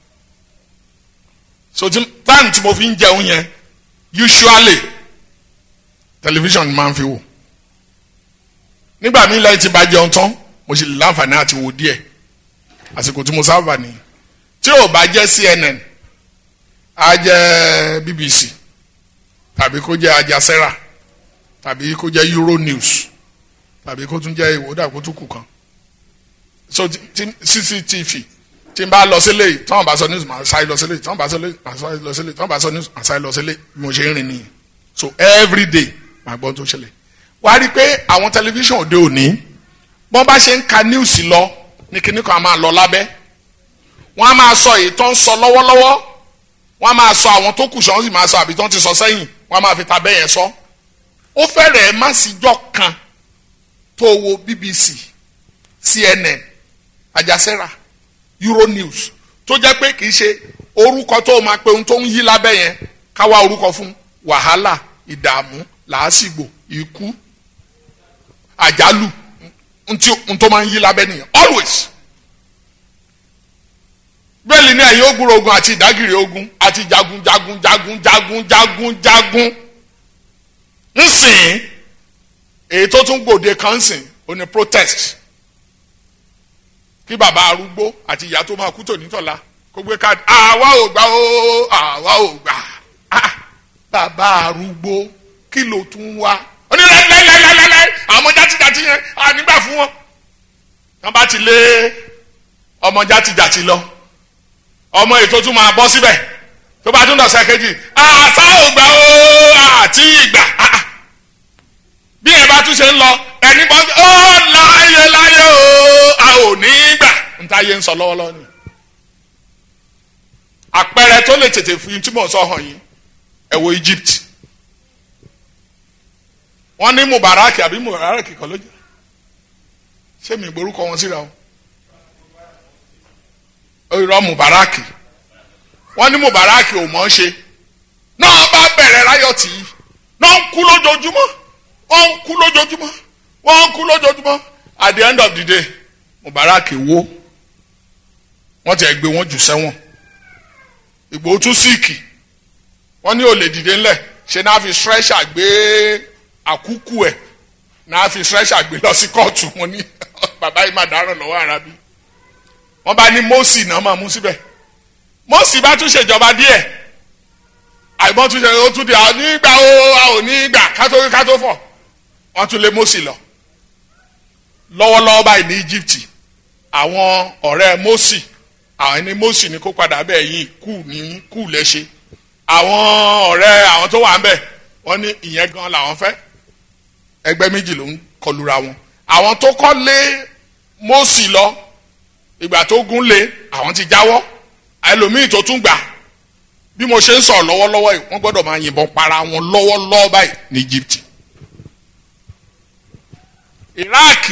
so time tí mo fi ń jẹun yẹn usually television ni máa ń fi wò nígbà míì lẹ́yìn tí bá jẹun tán mo sì lè láǹfààní àti wò díẹ̀ àsìkò tí mo sábà ní tí ò bá jẹ́ CNN á jẹ́ BBC tàbí kó jẹ́ Ajasera tàbí kó jẹ́ Euronews tàbí kó tún jẹ́ ìwòdà kó tún kù kan so CCTV tí n bá lọ sílé tí wọ́n bá sọ news màá sáré lọ sílé tí wọ́n bá sọ lọ sílé tí wọ́n bá sọ news màá sáré lọ sílé bí mo ṣe ń rìn nìyẹn so every day màá gbọ́ tó ṣẹlẹ̀ wàá rí i pé àwọn tẹlifíṣàn òde òní bọ́n bá ṣe ń ka news lọ ní kíní kan á máa lọ lábẹ́ wọ́n á máa sọ èyí tó ń sọ lọ́wọ́lọ́wọ́ wọ́n á máa sọ àwọn tó kù sọ́n sì máa sọ àbí tó ń ti sọ sẹ́yìn wọ́n á máa fi tabẹ́ yẹn sọ ó fẹ́rẹ̀ẹ́ má síjọ́ kan tó wo BBC CNN Ajasera Euronews tó jẹ́ pé kì í ṣe orúkọ tó máa pe ohun tó ń yí lábẹ́ yẹn káwá orúkọ fún wàhálà ìdààmú làásìgbò ikú àjálù n tó máa ń yí lábẹ́ nìyẹn always bẹ́ẹ̀ni ní ẹ̀yìn ogun ogun àti ìdágìrì ogun àti jagun nsìn èyí tó tún gbòde kan sìn ó ní protest kí bàbá arúgbó àti ìyá tó máa kú tònítọ̀la kó gbé káàdì àwa ò gbà ó àwa ò gbà bàbá arúgbó kí ló tún wá ó ní lẹ́lẹ́lẹ́lẹ́lẹ́ àwọn ọmọ játijàti yẹn nígbà fún wọn wọ́n bá ti lé ọmọ játijàti lọ ọmọ ètò tún máa bọ́ síbẹ̀ tó bá tún dọ̀sẹ̀ kejì àṣà ò gbà ó àti ìgbà bí ẹ bá tún ṣe ń lọ ẹni bọ́ ó láyé ó a ò ní gbà ń táyé ń sọ lọ́wọ́lọ́wọ́ ni àpẹẹrẹ tó lè tètè fi tí mò ń sọ hàn yín ẹ wo Egypt wọ́n ní Mubarak àbí Mubarak kọ́ ló jẹ́ ṣé mi ìgbórúkọ wọn síra o irọ́ Mubarak wọ́n ní Mubarak ò mọ̀ ọ́n ṣe náà bá bẹ̀rẹ̀ ráyọ̀tì yìí náà ń kú lójoojúmọ́ wọ́n ń kú lójoojúmọ́ at the end of the day Mubarak wó wọ́n ti gbé wọn jù sẹ́wọ̀n Ìgbòho tún síìkì wọ́n ní ó lè dìde ńlẹ̀ ṣe náà fi stretcher gbé àkúkú ẹ̀ náà fi stretcher gbé lọ sí kóòtù wọn ní bàbá yìí má dáràn lọ́wọ́ arábí wọ́n bá ní Mósì náà máa mú síbẹ̀ Mósì bá tún ṣèjọba díẹ̀ àìmọ́ tún ṣe ó tún di nígbà ó a ò ní gbà kátó fọ̀ wọ́n tún lé Mósì lọ lọ́wọ́lọ́wọ́ báyìí ní Egypt àwọn ọ̀rẹ́ Mósì àwọn ẹni Mósì ní kó padà bẹ́ẹ̀ yìí kú lẹ́ṣẹ̀ àwọn ọ̀rẹ́ àwọn tó wà ń bẹ̀ wọ́n ní ìyẹn gan làwọn fẹ́ ẹgbẹ́ méjì ló ń kọlura wọn àwọn tó kọ́ lé Mósì lọ ìgbà tó gún lé àwọn ti jáwọ́ ẹlòmíì tó tún gbà bí mo ṣe ń sọ lọ́wọ́lọ́wọ́ yìí wọ́n gbọ́dọ̀ máa yìnbọn para wọn lọ́wọ́lọ́wọ́ báyìí ní Egypt Iraq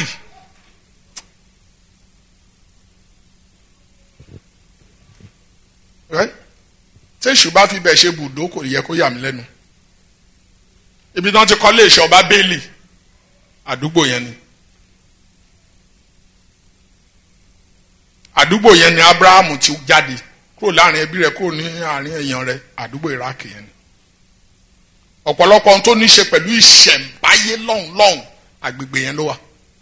tí èṣù bá fi bẹ̀ ṣe bùdó kò yẹ kó yà mí lẹ́nu ibi tí wọ́n ti kọ́ lé ìṣọ́ ọba Bẹ́ẹ̀lì àdúgbò yẹn ni àdúgbò yẹn ni Abrahamu ti jáde kúrò láàrin ẹbí rẹ̀ kúrò ní àárín èèyàn rẹ̀ àdúgbò Iraq yẹn ni ọ̀pọ̀lọpọ̀ ohun tó ní ṣe pẹ̀lú ìṣẹ̀ǹbáyé lọ́hùn àgbègbè yẹn ló wà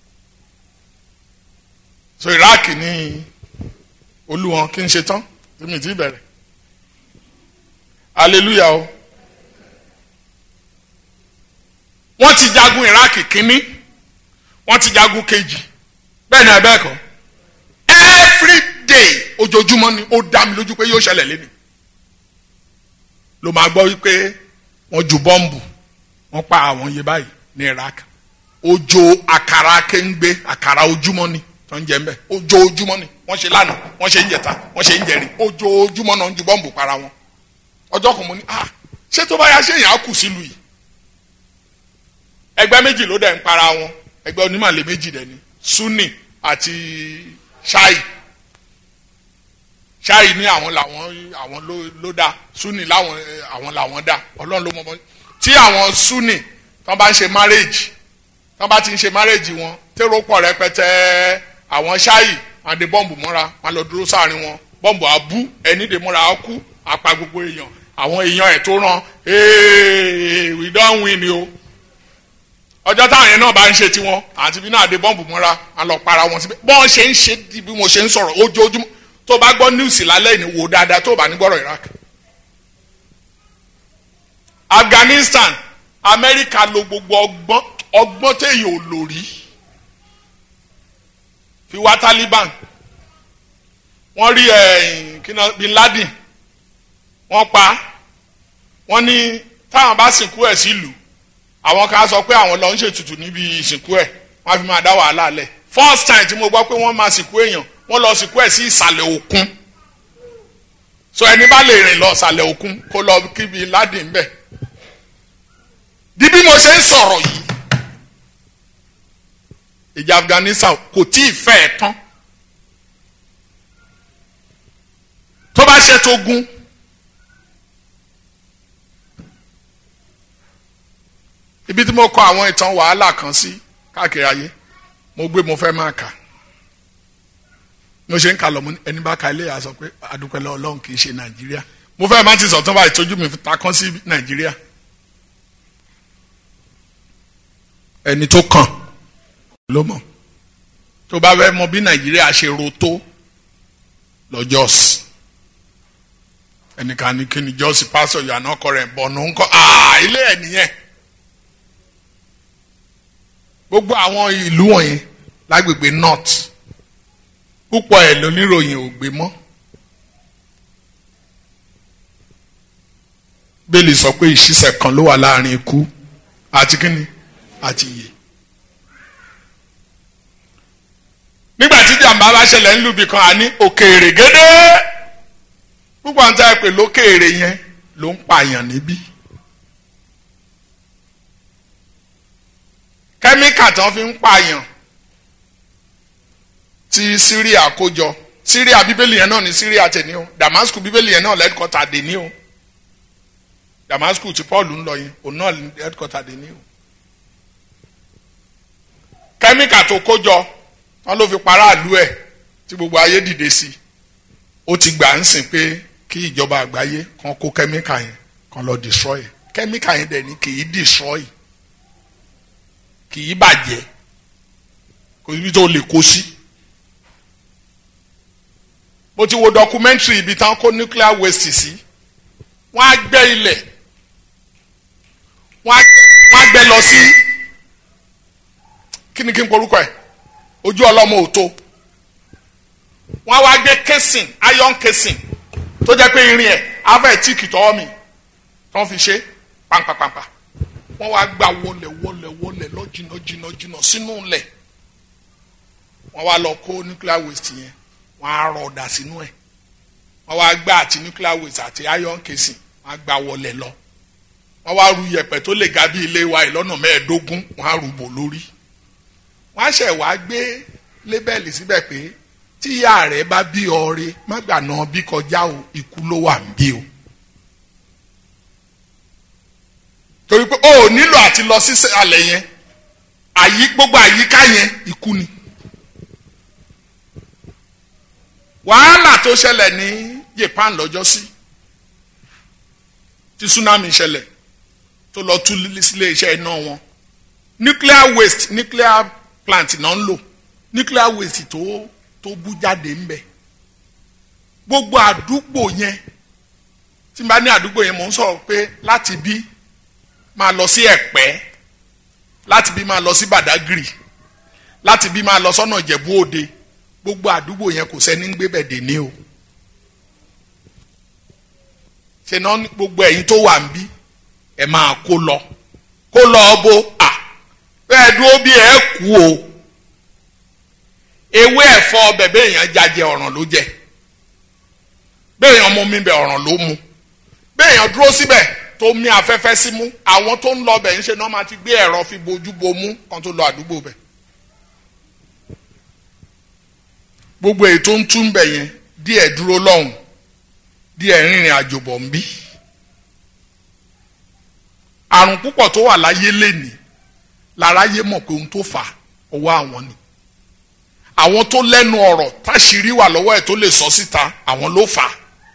so Iraq ní olúwọn kí n ṣe tán tí mi ti bẹ̀rẹ̀ hallelujah o wọ́n ti jagun Iraq kínní wọ́n ti jagun kejì bẹ́ẹ̀ ni abẹ́ ẹ̀kọ́ every day ojoojúmọ́ ni ó dá mi lójú pé yóò ṣẹlẹ̀ lẹ́nu ló máa gbọ́ wípé wọ́n ju bọ́ǹbù wọ́n pa àwọn iye báyìí ní Iraq ojo àkàrà kéńgbé àkàrà ojúmọ́ ni tó ń jẹ mbẹ́ ojoojúmọ́ ni wọ́n ṣe lánàá wọ́n ṣe ń jẹta wọ́n ṣe ń jẹrin ojoojúmọ́ náà ń ju bọ́ǹbù para wọn ọjọ́ kan mo ní ṣé tó bá yá ṣé èèyàn á kù sílùú yìí ẹgbẹ́ méjì ló dẹ̀ ń para wọn ẹgbẹ́ onímọ̀lẹ́ méjì dẹ̀ ni Sunni àti ṣáì ní àwọn ló dá Sunni àwọn làwọn dá Ọlọ́run ló mọ̀ tí àwọn Sunni tán bá ń ṣe marriage tán bá ti ń ṣe marriage wọn tèrò pọ̀ rẹpẹtẹ àwọn ṣáì wọn de bọ́ǹbù mọ́ra wọn lọ dúró sáàrin wọn bọ́ǹbù abú ẹni de mọ́ra ọkú apá gbogbo èèyàn àwọn èèyàn ẹ̀ tó ràn we don win ni o ọjọ́ táwọn yẹn náà bá ń ṣe tiwọn àti bí náà de bọ́ǹbù mọ́ra wọn lọ para wọn síbẹ̀ bọ́n ṣe ń ṣe bí mo ṣe ń sọ̀rọ̀ ojoojúmọ́ tó bá gbọ́ níwùsì lálẹ́ ìní wò dáadáa tó bá ní gbọ́rọ̀ Iraq. Afghanistan Amẹ́ríkà lo gbogbo ọgbọ́n téèyàn ò lò rí fi wá Taliban wọ́n rí Bin Laden wọ́n pa wọ́n ní táwọn bá sìnkú ẹ̀ sílùú àwọn kan sọ pé àwọn lọ ń ṣètùtù níbi ìsìnkú ẹ̀ wọ́n fi máa dá wàhálà lẹ̀ first time tí mo gbọ́ pé wọ́n máa sìnkú èèyàn wọ́n lọ sìnkú ẹ̀ sí ìsàlẹ̀ òkun so ẹni bá lè rìn lọ ìsàlẹ̀ òkun kó lọ kí Bin Laden bẹ̀ di bí mo ṣe ń sọ̀rọ̀ yìí ìjà Afghanistan kò tí ì fẹ́ tán tó bá ṣe tó gún ibi tí mo kọ àwọn ìtàn wàhálà kan sí káàkiri ayé mo gbé mo fẹ́ máa kà mo ṣe ń kà lọ ẹni bá ka ilé yà sọ pé adúpẹ́lẹ́ Ọlọ́run kì í ṣe Nàìjíríà mo fẹ́ má ti sọ̀tàn báyìí tójú mi ta kán sí Nàìjíríà ẹni tó kàn ló mọ̀ tó bá fẹ́ mọ̀ bí Nàìjíríà ṣe ro tó lọ Jos ẹnìkan ní kí ni Jos pásọ yànnà ọkọ rẹ̀ bọ̀nù ńkọ́ ilé ẹ̀ nìyẹn gbogbo àwọn ìlú wọ̀nyẹn lágbègbè north púpọ̀ ẹ̀ lóníròyìn ò gbé mọ́ bẹ́ẹ̀lì sọ pé ìṣísẹ̀ kan ló wà láàrin ikú àti kíni àti ìyè nígbà tí jàǹbá bá ṣẹlẹ̀ ńlùbí kan à ní òkèèrè gédé púpọ̀ ń tẹ́ pé lókèèrè yẹn ló ń pààyàn níbí kẹ́míkà tán fi ń pààyàn tí Syria kó jọ Syria bíbélì yẹn náà ní Syria tẹ̀ ní o Damascus bíbélì yẹn náà lẹ́dkọ́tà dé ní o Damascus tí Paul ń lọ yẹn òun náà lẹ́dkọ́tà dé ní o kẹ́míkà tó kó jọ wọn ló fi paráàlú ẹ̀ tí gbogbo ayé dìde sí ó ti gbà ń sìn pé kí ìjọba àgbáyé kan kó kẹ́míkà yẹn kan lọ destroy kẹ́míkà yẹn dẹ̀ ní kì í destroy kì í bàjẹ́ kò síbi tó lè kó sí. mo ti wo documentary ibi tán kó nuclear waste sí wọ́n á gbẹ́ ilẹ̀ wọ́n á gbẹ́ lọ sí kí ni kí n porúkọ ẹ̀ ojú ọlọ́mọ òtó wọ́n á wá gbé casing iron casing tó jẹ́ pé irin ẹ̀ afẹ́ tíìkì tọ́wọ́ mi tó ń fi ṣe pàǹpàpàǹpà wọ́n wá gbà wọlé lọ jìnnà sínú ilẹ̀ wọ́n wá lọ kó nuclear waste yẹn wọ́n á rọ ọ̀dà sínú ẹ̀ wọ́n wá gbà àti nuclear waste àti iron casing wọ́n á gbà wọlé lọ wọ́n wá ru yẹ̀pẹ̀ tó lè ga bí ilé wa ìlọ́nà 15 wọ́n á rú bò lórí wọ́n á ṣẹ̀ wá gbé lébẹ́lì síbẹ̀ pé tí ìyá rẹ̀ bá bí ọrẹ má gbà náà bí kọjá o ikú ló wà ń bí o. torí pé o ò nílò àti lọ sí alẹ̀ yẹn gbogbo àyíká yẹn ikú ni. wàhálà tó ṣẹlẹ̀ ní Japan lọ́jọ́ sí tí tsunami ṣẹlẹ̀ tó lọ tú sílé iṣẹ́ iná wọn nuclear waste nuclear plant náà ń lò nuclear waste tó bú jáde ń bẹ gbogbo àdúgbò yẹn tí n bá ní àdúgbò yẹn mò ń sọ̀rọ̀ pé láti bí máa lọ sí Ẹ̀pẹ́ láti bí máa lọ sí Badagry láti bí máa lọ sọ́nà Ìjẹ̀bú Òde gbogbo àdúgbò yẹn kò sẹ́ni ń gbé bẹ̀ dé ní o ṣe náà gbogbo ẹ̀yin tó wà ń bí ẹ máa kó lọ bó bẹ́ẹ̀ dúró bí ẹ kú o ewé ẹ̀fọ́ bẹ̀bẹ̀ èèyàn jajẹ ọ̀ràn ló jẹ bẹ́ẹ̀ èèyàn mú mi bẹ̀ ọ̀ràn ló mu bẹ́ẹ̀ èèyàn dúró síbẹ̀ tó mí afẹ́fẹ́ sí mú àwọn tó ń lọ bẹ̀ ń ṣe náà máa ti gbé ẹ̀rọ fi bojú bomú kan tó lọ àdúgbò bẹ̀ gbogbo èyí tó ń tún bẹ̀ yẹn díẹ̀ dúró lọ́hùn díẹ̀ rìnrìn àjò bọ̀ ń bí àrùn púpọ̀ tó wà láyé lénìí láráyé mọ̀ pé ohun tó fà ọwọ́ àwọn ni àwọn tó lẹ́nu ọ̀rọ̀ táṣìírí wà lọ́wọ́ ẹ̀ tó lè sọ síta àwọn ló fà á.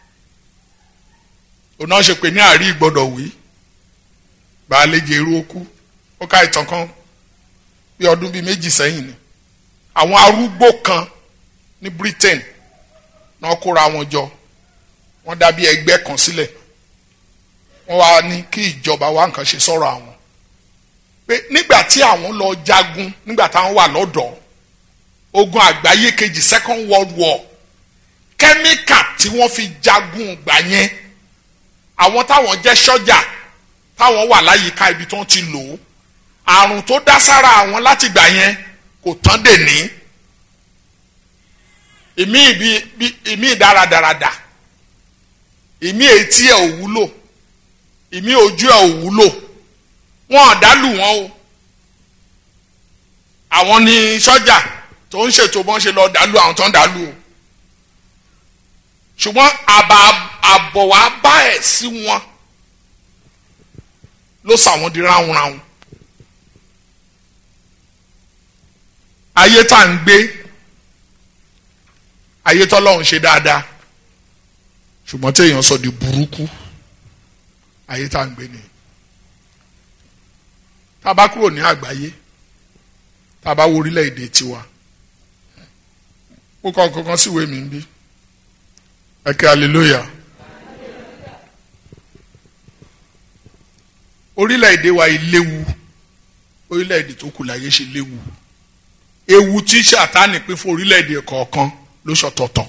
òun náà ṣe pé ní àárí ìgbọ́dọ̀ wí gbàlejò èrò okú ó ká ìtàn kan bí ọdún bíi 2 sẹ́yìn ni àwọn arúgbó kan ní Britain náà kóra wọn jọ wọ́n dá bí ẹgbẹ́ kan sílẹ̀ wọ́n wá ní kí ìjọba wá nǹkan ṣe sọ̀rọ̀ àwọn pé nígbà tí àwọn lọ jagun nígbà táwọn wà lọ́dọ̀ ogun àgbáyé kejì Second World War kẹ́míkà tí wọ́n fi jagun gbà yẹn àwọn táwọn jẹ́ sọ́jà táwọn wà láyìíká ibi tó ń ti lò ó àrùn tó dá sára àwọn láti gbà yẹn kò tán dè ní ìmí dáradáradà ìmí etí ẹ̀ ò wúlò ìmí ojú ẹ̀ ò wúlò wọn ò dálù wọn o àwọn ni sọ́jà tó ń ṣètò bọ́n ṣe lọ dálù àwọn tó ń dálù o ṣùgbọ́n àbọ̀ wá bá ẹ̀ sí wọn ló sàwọn di ráhùnráhùn ayé tá à ń gbé ayé tọ́lọ́run ṣe dáadáa ṣùgbọ́n téèyàn sọ di burúkú ayé tá à ń gbé ni tá a bá kúrò ní àgbáyé tá a bá wo orílẹ̀-èdè tiwa ó kọ́ kankan síwèé mi ń bí ẹ kí hallelujah orílẹ̀-èdè wa ìléwu orílẹ̀-èdè tó kù láyé ṣe léwu ewu tí Sátánì pín fún orílẹ̀-èdè kọ̀ọ̀kan ló ṣọ̀tọ̀tọ̀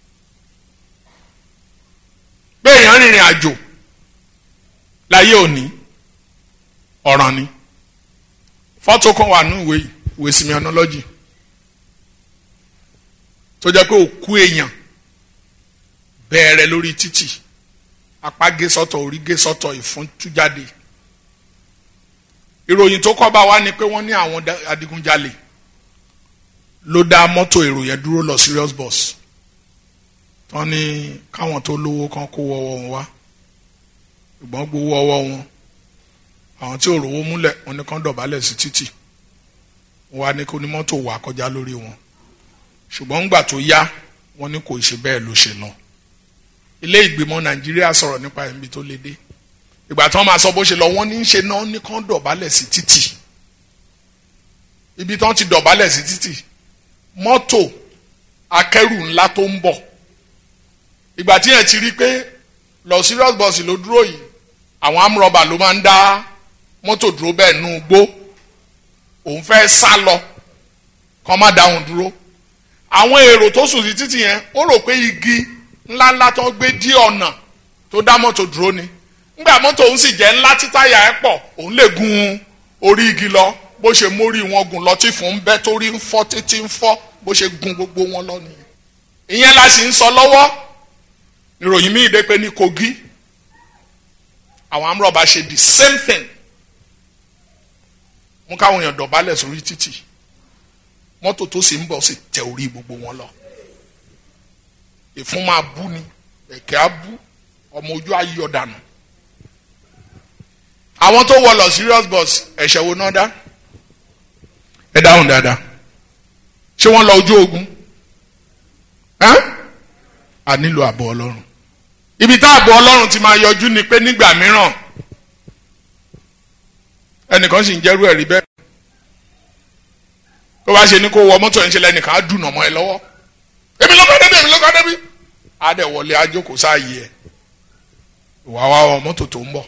bẹ́ẹ̀ yẹn rìnrìn àjò láyé òní ọ̀ràn ni fọ́tò kan wà ní ìwé simianọ́lọ́jì tó jẹ́ pé òkú èèyàn bẹ̀rẹ̀ lórí títì apá gé sọ́tọ̀ orí gé sọ́tọ̀ ìfun tú jáde ìròyìn tó kọ́ bá wá ni pé wọ́n ní àwọn adigunjalè ló dá mọ́tò èrò yẹn dúró lọ serious bus tán ní káwọn tó lówó kan kó wọ́wọ́ wọn wá ìgbọ́n gbowó ọwọ́ wọn àwọn tí ò rówó múlẹ̀ wọn ní kán dọ̀bálẹ̀ sí títì wọn wá ní kó ní mọ́tò wà kọjá lórí wọn ṣùgbọ́n ńgbà tó yá wọn ní kò ṣe bẹ́ẹ̀ ló ṣe lọ ilé ìgbìmọ̀ Nàìjíríà sọ̀rọ̀ nípa ẹ̀mí tó lédè ìgbà tí wọ́n máa sọ bó ṣe lọ wọ́n ní í ṣe náà ní kán dọ̀bálẹ̀ sí títì ibi tí wọ́n ti dọ̀bálẹ̀ sí títì mọ́tò akẹ́rù ńlá tó ń bọ̀ ìgbà tí yẹn ti rí pé lọ serious bus ló dúró yìí àwọn amúrọ̀bà ló máa ń dá mọ́tò dúró bẹ́ẹ̀ nú gbó òun fẹ́ sá lọ kán má dáhùn dúró àwọn èrò tó sùn sí títì yẹn ó rò pé igi ńláńlá tó gbé dí ọ̀nà tó dá mọ́tò dúró ni ńgbà mọ́tò òun sì jẹ́ ńlá títáyà ẹ̀ pọ̀ òun lè gun orí igi lọ bó ṣe mórí wọn gùn lọ tí fún ń bẹ́ torí ń fọ́ títí ń fọ́ bó ṣe gun gbogbo wọn lọ nìyẹn ìyẹn la sì ń sọ lọ́wọ́ ìròyìn míì dé pé ní Kogi àwọn amúrọ̀bà ṣe the same thing mú káwọn èèyàn dọ̀bálẹ̀ sórí títì mọ́tò tó sì ń bọ̀ sì tẹ orí gbogbo wọn lọ ìfún máa bú ni ẹ̀kẹ́ á bú ọmọ ojú ayọ̀ dànù àwọn tó wọ lọ serious bus ẹ̀ṣẹ̀ wo náà dá ẹ dáhùn dáadáa ṣé wọ́n lọ ojú ogun a nílò ààbò Ọlọ́run ibi tá ààbò Ọlọ́run ti máa yọjú ni pé nígbà mìíràn ẹnìkan sì ń jẹ́rú ẹ̀rí bẹ́ẹ̀ tó bá ṣe ní kó wọ mọ́tò ẹ̀ ń ṣe lẹ́nìkan á dùnà mọ́ ẹ lọ́wọ́ èmi ló kọ́ débi èmi ló kọ́ débi á dẹ̀ wọlé ajókòó sáàyè ẹ̀ ìwà wa wọ mọ́tò tó ń bọ̀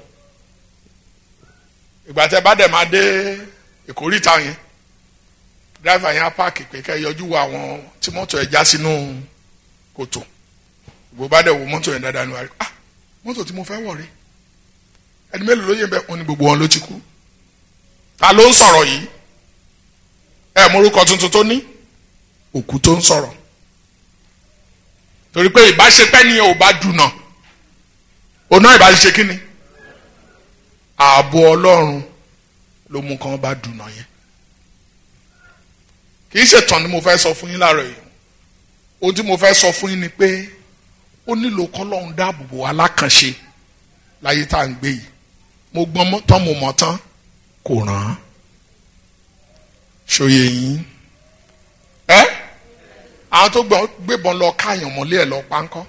ìgbà tẹ bá dẹ̀ máa dé ìkórìtà yẹn dráìfà yẹn á páàkì pé kẹ́ yọjú wo àwọn tí mọ́tò ẹ̀ já sínú kòtò ìgbò bá dẹ̀ wo mọ́tò yẹn dáadáa ni wàá rí mọ́tò tí mo fẹ́ wọ̀ rí ẹni mélòó ló yẹ bẹ́ẹ̀ wọ́n ní gbogbo wọn ló ti kú ta ló ń sọ̀rọ̀ yìí ẹ morúkọ tuntun tó ní òkú tó ń sọ̀rọ̀ torí pé ìbáṣepẹ́ nìyẹn ò bá dùnà òun náà ìbáṣe kí ni ààbò Ọlọ́run ló mú kan bá dùnà yẹn kì í ṣètàn ni mo fẹ́ sọ fún yín láàárọ̀ yìí ohun tí mo fẹ́ sọ fún yín ni pé ó nílò kọ́lọ́run dáàbò bò alákànṣe láyé tá à ń gbé yìí mo gbọ́n tán mo mọ̀ tán kò ràn án ṣòye yín àwọn tó gbébọn lọ káàyàn mọ́lé ẹ̀ lọ pánkọ́.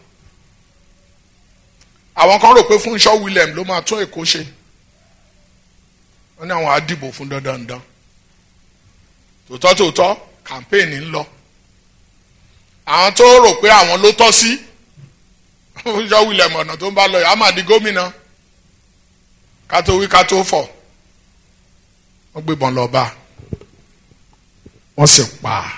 àwọn kan rò pé Fúnṣọ́ William ló máa tún Èkó ṣe. wọ́n ní àwọn á dìbò fún dandan. tòótọ́ kàmpéènì ń lọ. àwọn tó rò pé àwọn ló tọ́ sí Fúnṣọ́ William ọ̀nà tó ń bá lọ yìí á máa di gómìnà. ká tó wí ká tó fọ̀. wọ́n gbébọn lọ bá wọ́n sì pa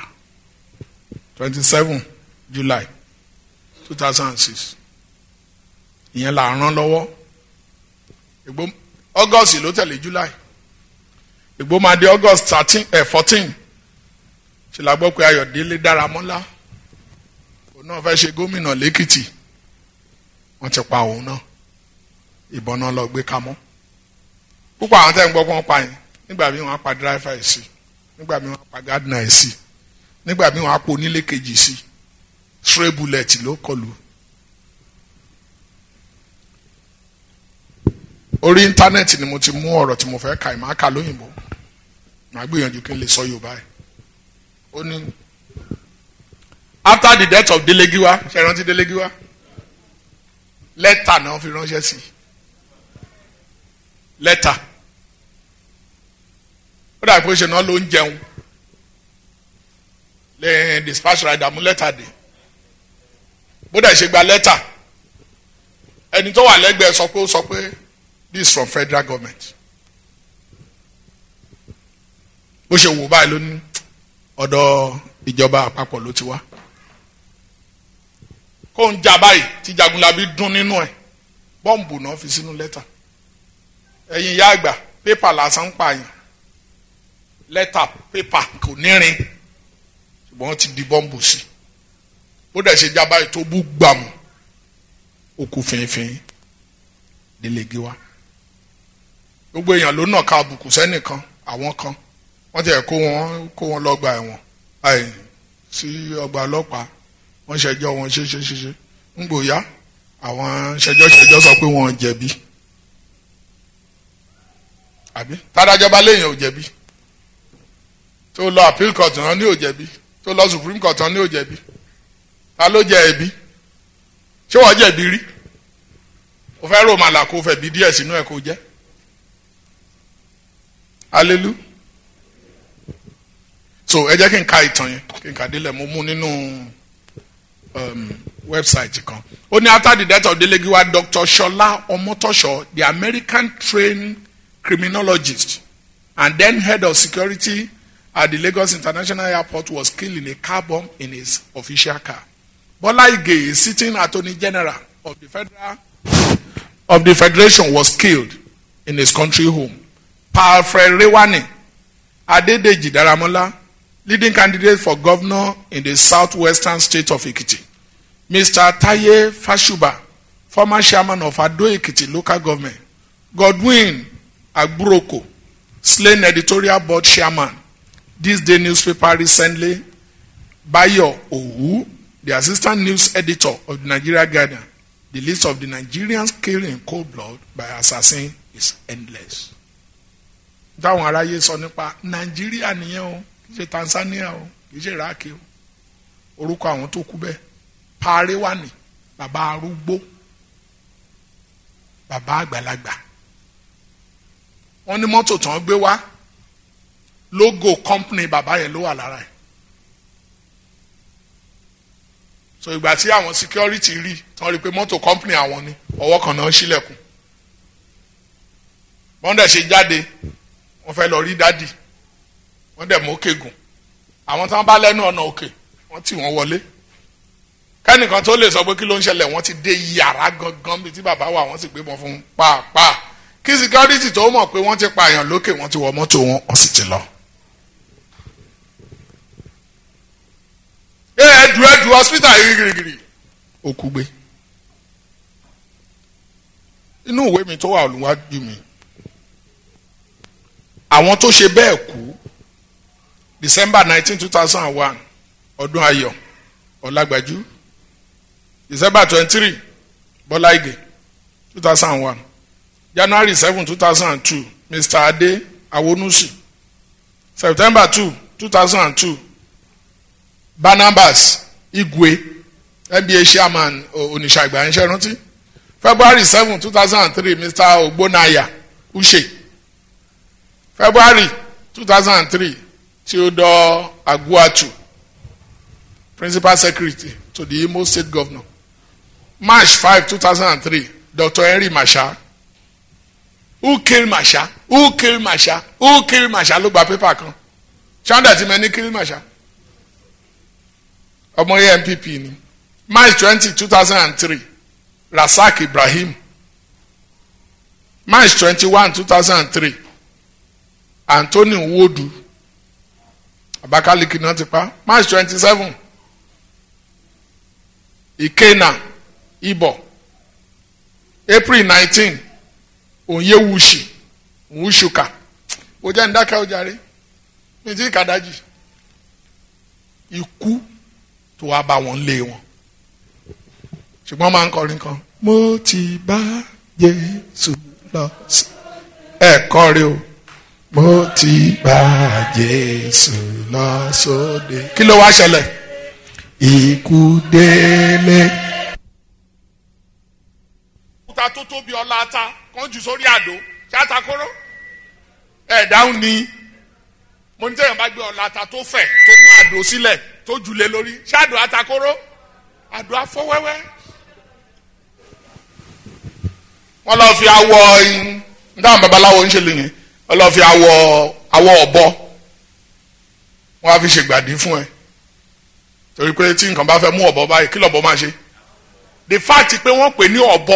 27 July 2006 ìyẹn là ń rán lọ́wọ́. Ìgbó August ló tẹ̀lé July. Ìgbó máa di August 14 ṣe la gbọ́ pé Ayọ̀délé Dáramọ́lá òun náà fẹ́ ṣe gómìnà l'Ékìtì wọ́n ti pa òun náà ìbọn náà lọ gbé kámọ́. púpọ̀ àwọn tẹ́ ń gbọ́ pé wọ́n pa yẹn nígbà míì wọ́n á pa dírẹ́fà ẹ̀ sí nígbà míì wọ́n á pa gádínà ẹ̀ sí nígbà míì wọ́n á po onílé kejì sí stray bullet ló kọlù. orí íńtánẹ́ẹ̀tì ni mo ti mú ọ̀rọ̀ tí mo fẹ́ ka ìmọ̀ aka lóyìnbó màá gbìyànjú kí n lè sọ Yorùbá ẹ̀. ó ní after the death of Delegiwa ṣe rántí Delegiwa lẹ́tà náà fi ránṣẹ́ sí lẹ́tà ó dàbí pé ṣe náà ló ń jẹun lẹ́yìn dispatch rider mú lẹ́tà dé bó dẹ̀ ṣe gba lẹ́tà ẹni tó wà lẹ́gbẹ̀ẹ́ sọ pé ó sọ pé this is from federal government bó ṣe wò báyìí ló ní ọ̀dọ̀ ìjọba àpapọ̀ ló ti wá kó ń jà báyìí tí Jagunlabi dún nínú ẹ̀ bọ́ǹbù náà fi sínú lẹ́tà ẹ̀yin ìyá àgbà pépà lásán ń pààyàn lẹ́tà pépà kò nírin ṣùgbọ́n wọ́n ti di bọ́ǹbù sí bó dẹ̀ ṣe já báyìí tó bú gbàmù òkú fínfín Delegiwa gbogbo èèyàn ló nà ká àbùkù sẹ́nìkan àwọn kan wọ́n ti ẹ̀ kó wọn lọ́gbà ẹ̀wọ̀n àì sí ọgbà ọlọ́pàá wọ́n ṣẹjọ́ wọn ṣe ń gbòòyà àwọn ṣẹjọ́ sọ pé wọ́n jẹ̀bi àbí tádájọ́ bá léèyàn ò jẹ̀bi tó lọ appeal court náà ní ò jẹ̀bi tó lọ supreme court náà ní ò jẹ̀bi ta ló jẹ ẹ̀bi ṣé wọ́n jẹ̀bi rí o fẹ́ rò màlà kó fẹ́ bí díẹ̀ sínú ẹ̀ kó jẹ́ hallelujah so ẹ jẹ́ kí n ka ìtàn yẹn kí n kà délẹ̀ mo mú nínú website kan ó ní after the death of Delegiwa Dr. Shola Omotosho the American trained criminologist and then head of security at the Lagos International Airport was killed in a car bomb in his official car. Bola Ige, a sitting Attorney General of the Federation, was killed in his country home. Pa Alfred Rewani Adedeji Daramola, leading candidate for governor in the southwestern state of Ekiti. Mr. Taye Fashuba, former chairman of Ado Ekiti local government. Godwin Agburoko, slain editorial board chairman. This day newspaper recently. Bayo Owu, the assistant news editor of the Nigeria Guardian. The list of the Nigerians killed in cold blood by assassin is endless. Dáwọn aráyé sọ nípa Nàìjíríà nìyẹn o, kì í ṣe Tanzania o, kì í ṣe Iraq o. Orúkọ àwọn tó kú bẹ́ẹ̀. Parewani, bàbá arúgbó, bàbá àgbàlagbà. Wọ́n ní mọ́tò tán gbé wá. Logo company bàbá yẹn ló wà lára ẹ̀. So ìgbà tí àwọn security rí tán rí pé mọ́tò company àwọn ni ọwọ́ kan náà ṣílẹ̀kùn. Wọ́n dẹ̀ ṣe jáde wọ́n fẹ́ lọ rí dádì wọ́n dẹ̀ mú òkè gùn àwọn tí wọ́n bá lẹ́nu ọ̀nà òkè wọ́n tì wọ́n wọlé kẹ́nìkan tó lè sọ pé kí ló ń ṣẹlẹ̀ wọ́n ti dé yàrá gangan bíi tí bàbá wà wọ́n sì gbé wọn fún pàápàá kí security tó mọ̀ pé wọ́n ti pààyàn lókè wọ́n ti wọ mọ́tò wọn wọ́n sì ti lọ. ẹ̀ẹ́dù hospital gírígírí òkú gbé inú ìwé mi tó wà olùwájú mi àwọn tó ṣe bẹ́ẹ̀ kú December 19, 2001 ọdún Ayọ̀ Ọlágbájú December 23 Bọ́lá Ìgè 2001 January 7, 2002 Mr. Ade Awonusi September 2, 2002 Barnabas Igwe NBA chairman Onitsha ìgbà yẹn ṣe rántí February 7, 2003 Mr. Ogbonaya Uche February 2003 Theodore Aguatu Principal Secretary to the Imo State Governor March 5, 2003 Dr. Henry Masha Who killed Masha? Who killed Masha? Who killed Masha? Ló gba pépà kan ṣáńdà tí mẹ́ni kill Masha ọmọ ANPP ni March 20, 2003 Rasak Ibrahim March 21, 2003 Anthony Nwodu Abakaliki náà ti pa March 27 Ikena Ibo April 19 Onyewushi Nwushuka ó jẹ́ ndaka ojàre ní ti kàdájì ikú tó wá bá wọn lé wọn ṣùgbọ́n máa ń kọrin kan mo ti bá Jésù lọ ẹ kọrin o mo ti bá Jésù lọ sóde kí ló wá ṣẹlẹ̀ ikú délé. òkúta tó tóbi ọlá ata kan jù sórí àdó ṣáàtà kóró ẹ dáhùn ni mo ní tẹ̀yàn bá gbé ọlá ata tó fẹ̀ tó mú àdó sílẹ̀ tó jùlé lórí ṣáàdó atakóró àdó afọwẹ́wẹ́ wọ́n lọ fi awọ ndáhùn babaláwo ń ṣe lè yẹn wọ́n lọ fi awọ ọ̀bọ wọ́n á fi ṣègbàdí fún ẹ torí pé tí nǹkan bá fẹ́ mú ọ̀bọ báyìí kí lọ̀bọ máa ṣe the fact pé wọ́n pè ní ọ̀bọ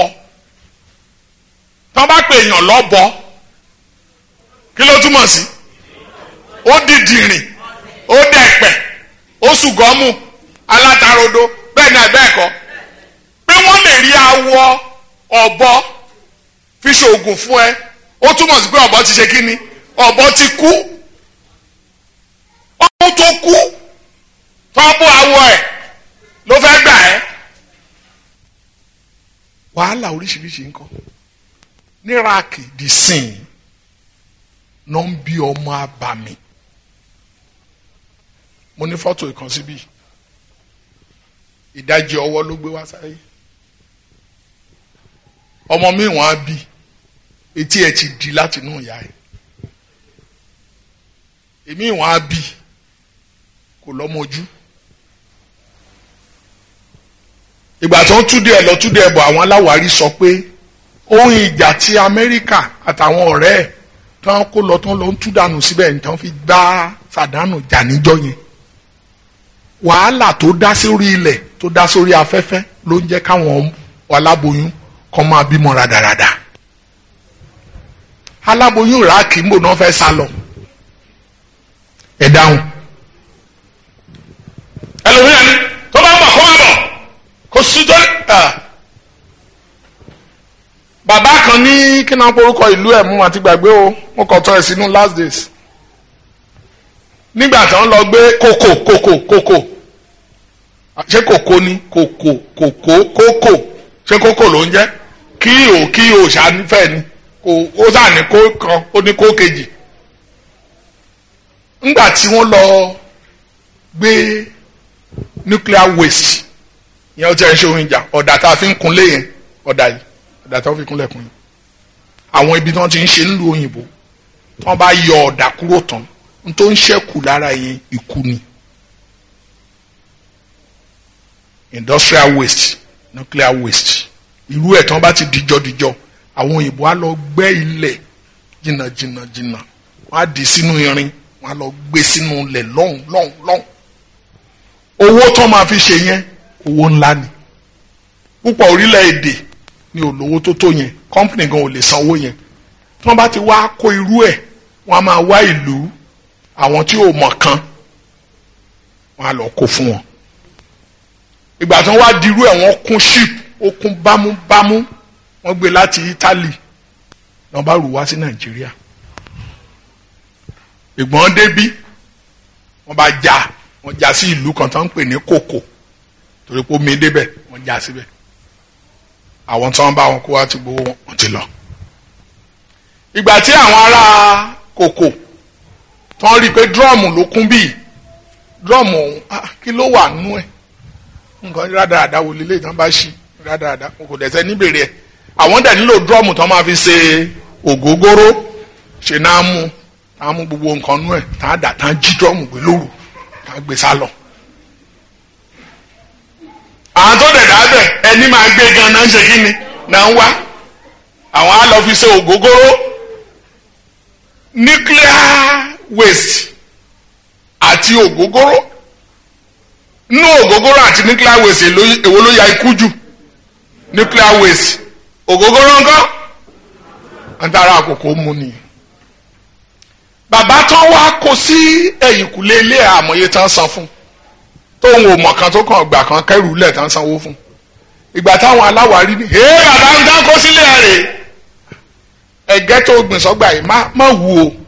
tí wọ́n bá pè èèyàn lọ́bọ kí ló túmọ̀ sí ó dìdìrìn ó dẹ̀pẹ̀ ó sùgọ́mù alátarodo bẹ́ẹ̀ náà bẹ́ẹ̀ kọ́ pé wọ́n lè rí awọ ọ̀bọ fi ṣoògùn fún ẹ ó túmọ̀ sí pé ọ̀bọ ti ṣe kí ni ọ̀bọ ti kú ọ̀bọ tó kú tọ́bù awọ ẹ̀ ló fẹ́ gbà ẹ́ wàhálà oríṣiríṣi nǹkan ní Iraq di sin náà ń bí ọmọ abàmì mo ní fọ́tò ìkan síbí ìdajì ọwọ́ ló gbé wá sáyé ọmọ mi wọ́n á bí etí ẹ̀ ti di láti inú ìyá ẹ̀ èmi wọ́n á bí kò lọ́mọjú ìgbà tó ń túdé ẹ̀ lọ túdé ẹ̀ bọ̀ àwọn aláwárí sọ pé ohun ìjà tí Amẹ́ríkà àtàwọn ọ̀rẹ́ ẹ̀ tán kó lọ tán lọ ń tú dànù síbẹ̀ nǹkan fi gbá Sàdánù jà níjọ́ yẹn wàhálà tó dá sórí ilẹ̀ tó dá sórí afẹ́fẹ́ ló ń jẹ́ káwọn aláboyún kọ́ máa bímọ rádaràdà aláboyún Iraki ń bò náà fẹ́ sá lọ ẹ dáhùn ẹlòmíràn ni tó bá bọ̀ kó má bọ̀ kó sí tó bàbá kan ní kí náà porúkọ ìlú ẹ̀ mú àti gbàgbé o mo kàn tọ́ ẹ̀ sínú last days nígbà tí wọ́n lọ gbé kòkò ṣé kòkó ni kòkó ṣé kòkó ló ń jẹ́ kí o ṣànífẹ́ ni ó sà ní kó kan ó ní kó kejì nígbà tí wọ́n lọ gbé nuclear waste ìyẹn ó ti ẹ̀ ṣe ohun ìjà ọ̀dà tá a fi ń kunlé yẹn ọ̀dà yìí ọ̀dà tó fi kúnlẹ̀ kún yìí àwọn ibi tí wọ́n ti ń ṣe nílùú òyìnbó tí wọ́n bá yọ ọ̀dà kúrò tán n tó ń ṣẹ́kù lára yẹn ikú ni industrial waste nuclear waste irú ẹ̀ tí wọ́n bá ti dijọ́ àwọn òyìnbó á lọ gbẹ́ ilẹ̀ jìnnà wọ́n á dì sínú irin wọ́n á lọ gbé sínú ilẹ̀ lọ́hùn owó tó máa fi ṣe yẹn owó ńlá ni púpọ̀ orílẹ̀-èdè ní olówó tó yẹn company gan ò lè san owó yẹn tí wọ́n bá ti wá kó irú ẹ̀ wọ́n á máa wá ìlú àwọn tí ò mọ̀ kan wọ́n á lọ kó fún wọn ìgbà tí wọ́n wá dirú ẹ̀ wọ́n kún ship ó kún bámúbámú wọ́n gbé láti Italy wọ́n bá rù wá sí Nàìjíríà ìgbọ́n débí wọ́n já sí ìlú kan tó ń pè ní kòkò torí pé omi débẹ̀ wọ́n já síbẹ̀ àwọn tí wọ́n bá wọn kó wá ti gbowó wọn ti lọ. ìgbà tí àwọn ará kòkò tí wọ́n rí i pé drum ló kún bíi drum ọ̀hún kí ló wà nínú ẹ̀ nǹkan rádaràda wò lélẹ̀ tán bá ṣí rádaràda kò dẹ̀ sẹ́ níbèrè ẹ̀ àwọn dẹ̀ nílò drum tán máa fi ṣe ògógóró ṣe náà mú gbogbo nǹkan nú ẹ̀ tán á dà tán jí drum gbé lóru tán gbé sálọ. àwọn tó dẹ̀ dábẹ̀ ẹni máa gbé gan náà ń ṣe kí ni náà ń wá àwọn á lọ fi ṣe ògógóró. Nuclear waste àti ògógóró nínú ògógóró àti nuclear waste èwo ló ya ikú jù? Nuclear waste. Ògógóró ńkọ́ antara àkókò mú ni. Bàbá tán wá kó sí ẹ̀yìnkùlé ilé àmọye tán san fún tóun ò mọ̀ kan tó kàn gbà kan kẹrù lẹ̀ tán sanwó fún. Ìgbà táwọn aláwárí ní bàbá ń tán kó sílẹ̀ rẹ̀ ẹ̀gẹ́ tó gbìn sọ́gbà yìí má wù o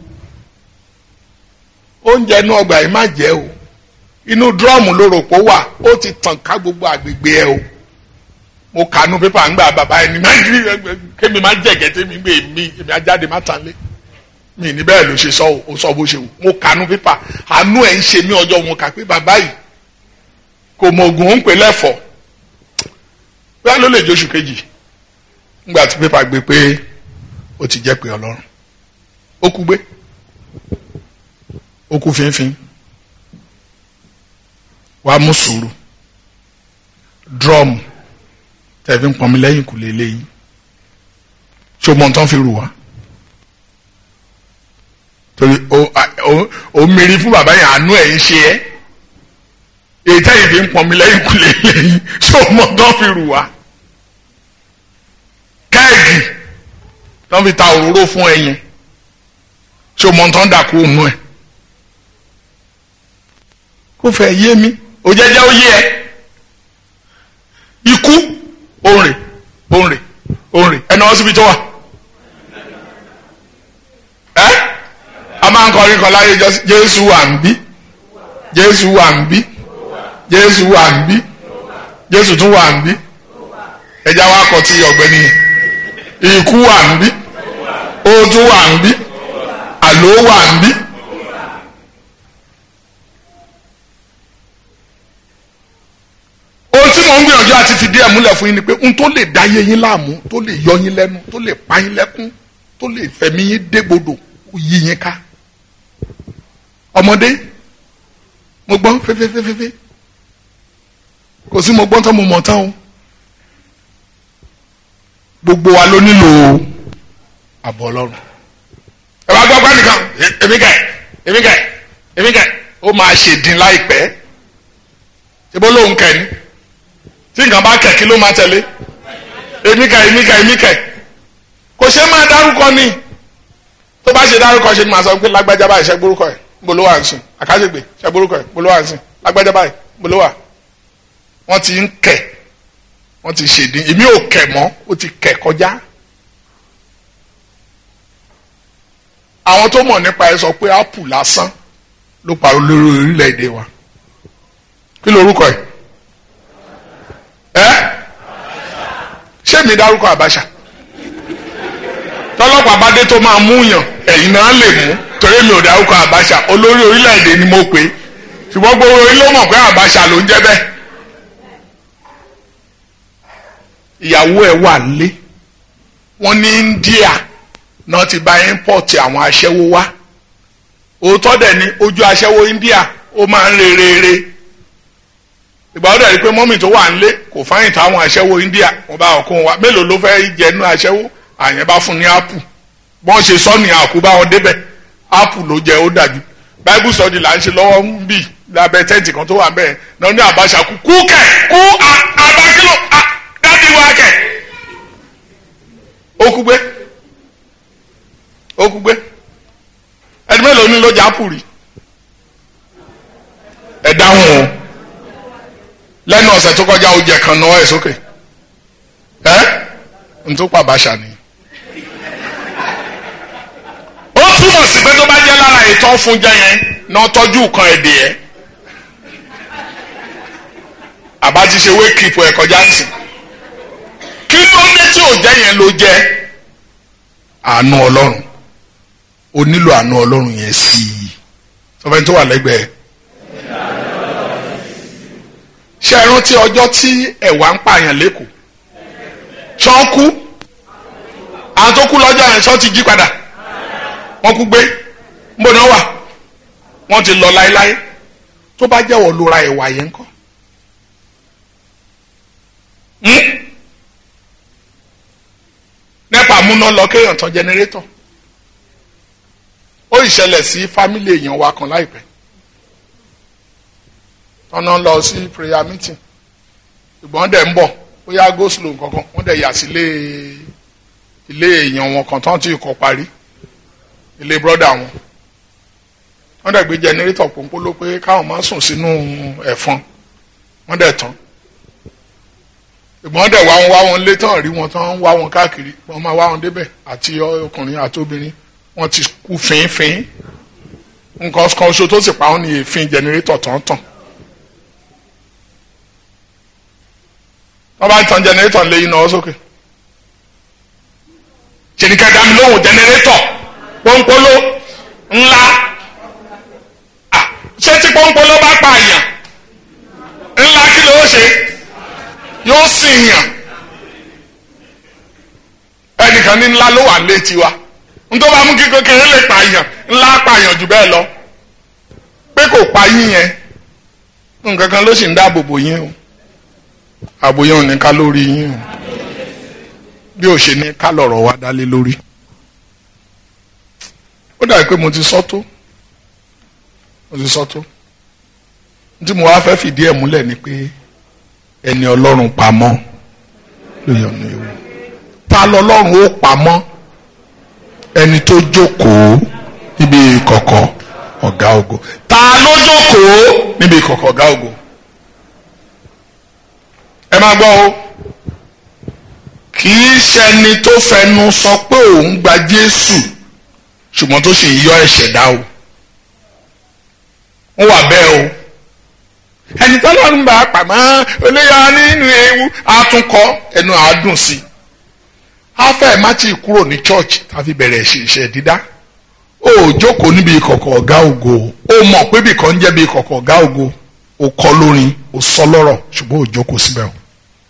oúnjẹ inú ọgbà yìí má jẹ́ o inú dúrọ́ọ̀mù ló rò pó wà ó ti tàn ká gbogbo àgbègbè ẹ o mo kànú pépà ń gbà bàbá ẹni kémi má jẹ̀gẹ́ tèmi gbé èmi ajáde má tàn lé mi ní bẹ́ẹ̀ ló ṣe sọ o sọ bó ṣe wù mo kànú pépà àánú ẹ̀ ń ṣe mí ọjọ́ wọn kà pé bàbá yìí kò mọ ògùn ó ń pè lẹ́fọ̀ọ́ bẹ́ẹ̀ ló lè jóṣù kejì ńgbà tí pépà gbé pé ó ti jẹ́ pé Ọlọ́run ó kú gbé ó kú fínfín wàá mú sùúrù drum tẹ̀fí ń pọnmi lẹ́yìn kù lé léyìn ṣó mọ tán fi rù wá torí ó mìírí fún bàbá yẹn àánú ẹ̀ ń ṣe ẹ́ èyí tẹ́yìn fi ń pọnmi lẹ́yìn kù lé léyìn ṣó mọ tán fi rù wá kẹ́ẹ̀gì tán fi ta òróró fún ẹyin ṣó mọ tán dà kú òun ẹ̀ kó fẹ́ yé mi ó jẹ́jẹ́ ó yé ẹ ikú òǹrè ẹnà ọsibí tó wà a máa ń kọrin kan láyé Jésù wà ń bí Jésù wà ń bí Jésù wà ń bí Jésù tún wà ń bí ẹja wa kọ ti ọ̀gbẹ́ni ikú wà ń bí ó tún wà ń bí àlọ́ wà ń bí. ohun tí mò ń gbìyànjú àti fìdí ẹ̀ múlẹ̀ fún yín ni pé ohun tó lè dáyé yín láàmú tó lè yọ yín lẹ́nu tó lè pa yín lẹ́kún tó lè fẹ̀mí yín dégbodò yí yín ká. ọmọdé mo gbọ́n fẹ́fẹ́fẹ́fẹ́ kò sí mo gbọ́n tán mo mọ̀ tán o gbogbo wa ló nílò àbọ̀ Ọlọ́run. ẹ bá gbọ́ pé nìkan èmi kẹ̀ ó máa ṣèdín láìpẹ́ ṣé bó lóun kẹ̀ ni tí nǹkan bá kẹ̀ kí ló máa tẹ̀lé èmi kẹ̀ kò ṣe máa dárúkọ ni tó bá ṣe dárúkọ ṣe ni màá sọ pé lágbájá báyìí ṣe gbórúkọ ẹ̀ gbóló wà ń sìn àkáṣègbè ṣe gbórúkọ ẹ̀ gbóló wà ń sìn lágbájá báyìí gbóló wà wọ́n ti ń kẹ̀ wọ́n ti ṣèdín èmi ò kẹ̀ mọ́ ó ti kẹ̀ kọjá. àwọn tó mọ̀ nípa ẹ sọ pé ápù lásán ló pa olórí orílẹ̀-èdè wa kí lorúkọ ẹ̀ ṣé mi dárúkọ Abacha tọ́lọ́pàá bá dé tó máa mú yàn ẹ̀yin náà lè mú torí mi ò dárúkọ Abacha olórí orílẹ̀-èdè ni mo pè é ṣùgbọ́n gbogbo orí ló mọ̀ pé Abacha ló ń jẹ́ bẹ́ẹ̀. ìyàwó ẹ̀ wà nílé wọ́n ní India náà ti bá import àwọn aṣẹ́wó wá òótọ́ dẹ̀ ni ojú aṣẹ́wó India ó máa ń rere ìgbà ọdọ yìí pé mọ́mì tó wà nílé kò fáyìn táwọn aṣẹ́wó India wọ́n bá ọkùnrin wa mélòó ló fẹ́ jẹnu aṣẹ́wó àyẹ̀ bá fún ní ápù bọ́n ṣe sọ ní àkú bá wọn débẹ̀ ápù ló jẹ ó dájú Bible study là ń ṣe lọ́wọ́ ń bì lábẹ́ tẹ́ǹtì kan tó wà bẹ́ẹ̀ náà ní Abacha kú kẹ̀ kú àbákílò dábì wá kẹ̀ ó kú gbé ẹni mélòó ní ló jẹ ápù rí ẹ dáhùn o lẹ́nu ọ̀sẹ̀ tó kọjá ó jẹ kan náà ẹ̀ sókè n tó pa Abacha ni. ó túmọ̀ sí pé tó bá jẹ́ lára ìtọ́ fún jẹ́ yẹn náà tọ́jú kan èdè ẹ̀ àbá ti ṣe wékìpù ẹ̀ kọjá sí. kí ló dé tí ò jẹ́ yẹn ló jẹ́ àánú Ọlọ́run o nílò àánú Ọlọ́run yẹn sí i sọfẹ́ni tó wà lẹ́gbẹ̀ẹ́ ṣé ẹ rántí ọjọ́ tí ẹ̀wà ń pààyàn lẹ́kọ̀ọ́ ṣọ́n kú àwọn tó kú lọ́jọ́ yẹn ṣọ́n ti jí padà wọ́n kú gbé mbọ̀ náà wà wọ́n ti lọ láéláé tó bá jẹ́wọ́ ló ra ẹ̀wà yẹn ńkọ́ nípa múná lọ kéèyàn tán jẹnẹrétọ̀ ó ìṣẹ̀lẹ̀ sí fámílì èèyàn wa kan láìpẹ́ tọ́nà lọ sí prayer meeting ìgbọ́n dẹ̀ ń bọ̀ bóyá go slow kankan wọ́n dẹ̀ yà sí ilé èèyàn wọn kan tán tí kò parí ilé brọ́dà wọn wọ́n dẹ̀ gbé jẹnẹrétọ̀ pòǹpóló pé káwọn máa sùn sínú ẹ̀fọn wọ́n dẹ̀ tán ìgbọ́n dẹ̀ wá wọn lé tán rí wọn tán wá wọn káàkiri wọ́n máa wá wọn débẹ̀ àti ọkùnrin àti obìnrin wọ́n ti kú fínfín nǹkan kan ṣo tó sì pa wọ́n ní èéfín jẹnẹrétọ̀ tán tàn wọ́n bá ń tan jẹnẹrétọ̀ lé iná sókè ṣèníkà dá mi lóhùn jẹnẹrétọ̀ pọ́npọ́ló ńlá ṣé tí pọ́npọ́ló bá pa àyàn ńlá kí ló ṣe yóò sìn yàn ẹnìkan ní ńlá ló wà létí wa nítorí bá mú kí kékeré lè pa àyàn ńlá pa àyàn jù bẹ́ẹ̀ lọ pé kò pa yín yẹn nǹkan kan ló sì ń dáàbò bò yín o àbòyàn ò ní ká lórí yín o bí ó ṣe ní ká lọ̀rọ̀ wá dálé lórí ó dàbí pé mo ti sọ tó tí mo wá fẹ́ fìdí ẹ̀ múlẹ̀ ni pé ẹni ọlọ́run pamọ́ ló yọnu ewu ta lọ́lọ́run ó pamọ́ ẹni tó jókòó níbi ìkọ̀kọ̀ ọ̀gá ògo ta ló jókòó níbi ìkọ̀kọ̀ ọ̀gá ògo ẹ máa gbọ́ o kì í ṣẹni tó fẹnu sọ pé òun gba Jésù ṣùgbọ́n tó sì ń yọ ẹ̀ṣẹ̀ dá o ó wà bẹ́ẹ̀ o ẹni tọ́lọ́run bá pàmò olóyà nínú ewu àtúnkọ ẹnu àádùn sí i á fẹ́ má ti kúrò ní church tàbí bẹ̀rẹ̀ ṣiṣẹ́ dídá ó jókòó níbi ìkọ̀kọ̀ ọ̀gá ògo ó mọ̀ pé bí kan jẹ́ bí ìkọ̀kọ̀ ọ̀gá ògo ó kọ́ lórin ó sọ lọ́rọ̀ ṣùgbọ́n ó jókòó síbẹ̀ o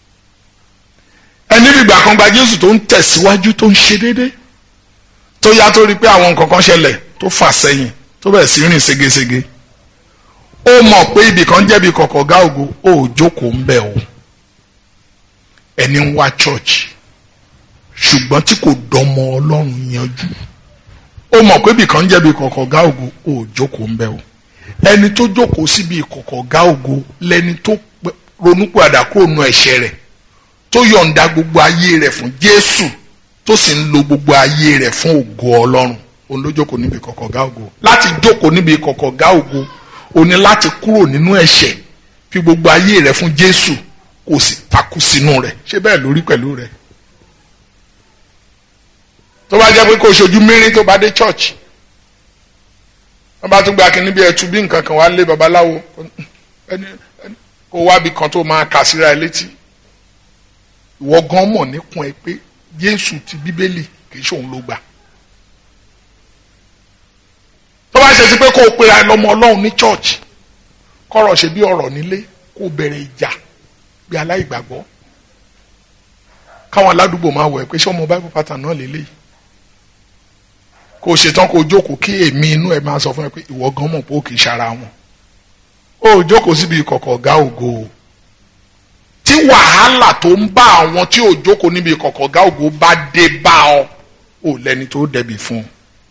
ẹni bí ìgbà kan gba Jésù tó ń tẹ̀síwájú tó ń ṣe déédéé tó yá tó rí pé àwọn nǹkan kan ṣẹlẹ̀ tó fà sẹ́yìn tó bẹ̀rẹ̀ sí rìn ségesège ó mọ̀ pé ibì kan jẹ́ bí ìkọ̀kọ̀ ọ̀gá ògo ó jókòó ń bẹ̀ o ẹni ń wá church ṣùgbọ́n tí kò dánmọ Ọlọ́run yanjú ó mọ̀ pé ibì kan jẹ́ bí ìkọ̀kọ̀ ọ̀gá ògo ó jókòó ń bẹ̀ o ẹni tó jókòó síbi ìkọ̀kọ̀ ọ̀gá ògo lẹni tó ronúpìwàdà kúrò nù ẹ̀ṣẹ̀ rẹ̀ tó yọ̀ǹda gbogbo ayé rẹ̀ fún Jésù tó sì ń lo gbogbo ayé rẹ̀ fún ògo Ọlọ́run òun ló jókòó níbi ìkọ̀kọ̀ ọ̀gá ògo láti jókòó níbi ìkọ̀kọ̀ ọ̀gá ògo o ní láti kúrò nínú ẹ̀ṣẹ̀ fi gbogbo ayé rẹ̀ fún Jésù kò sì takú sínú rẹ̀ ṣé bẹ́ẹ̀ lórí pẹ̀lú rẹ̀ tó bá jẹ́ pé kó ṣojú mẹ́rin tó bá dé church wọ́n bá tún gba kí níbi ẹ̀tú bí nǹkan kan wá lé babaláwo kó wábi kan tó máa kà síra ẹ létí ìwọ gan mọ̀ níkun ẹ pé Jésù ti Bíbélì kì í ṣòun ló gbà tó bá ṣe sí pé kó o pera lọ́mọ Ọlọ́run ní church kọ́rọ̀ ṣe bí ọ̀rọ̀ nílé kó o bẹ̀rẹ̀ ìjà bí aláìgbàgbọ́ káwọn aládùúgbò máa wọ̀ ẹ́ pé ṣé ọmọ Bible pattern náà lélẹ́yìí kó o ṣetán kó o jókòó kí èmi inú ẹ máa sọ fún ẹ pé ìwọ gan mọ̀ pé ó kì í ṣara wọn ó jókòó síbi ìkọ̀kọ̀ ọ̀gá ògo tí wàhálà tó ń bá àwọn tí ò jókòó níbi ìkọ̀kọ̀ ọ̀gá ògo bá dé bá ọ ò lẹ́ni tó dẹ̀bi fún un.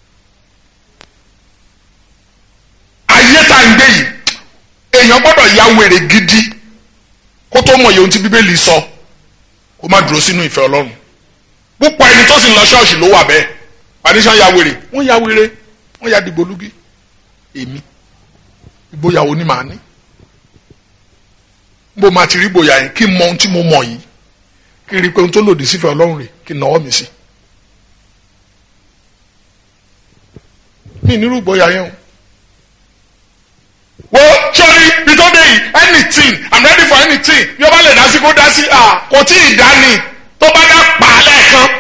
ayé tá ń gbé yìí èèyàn gbọ́dọ̀ ya wèrè gidi kó tó mọ̀ yòówù tí Bíbélì sọ kó má dúró sínú ìfẹ́ Ọlọ́run púpọ̀ ẹni tó sì ń lọ ṣọ́ọ̀ṣì ló wà bẹ́ẹ̀ pàdésàn ya wèrè wọ́n ya dìgbòlugi èmi ìgboyàwó ni màá ní bó ma ti rí ìgboyà yẹn kí n mọ ohun tí mo mọ̀ yìí kí n rí i pé ohun tó lòdì sífẹ́ Ọlọ́run rẹ̀ kí n náwó mi sí mi nírú ìgboyà yẹn o wo sori bitode yìí anything I'm ready for anything bí o bá lè dá sí kó dá sí kò tí ì dá ni tó bá dá pa á lẹ́ẹ̀kan.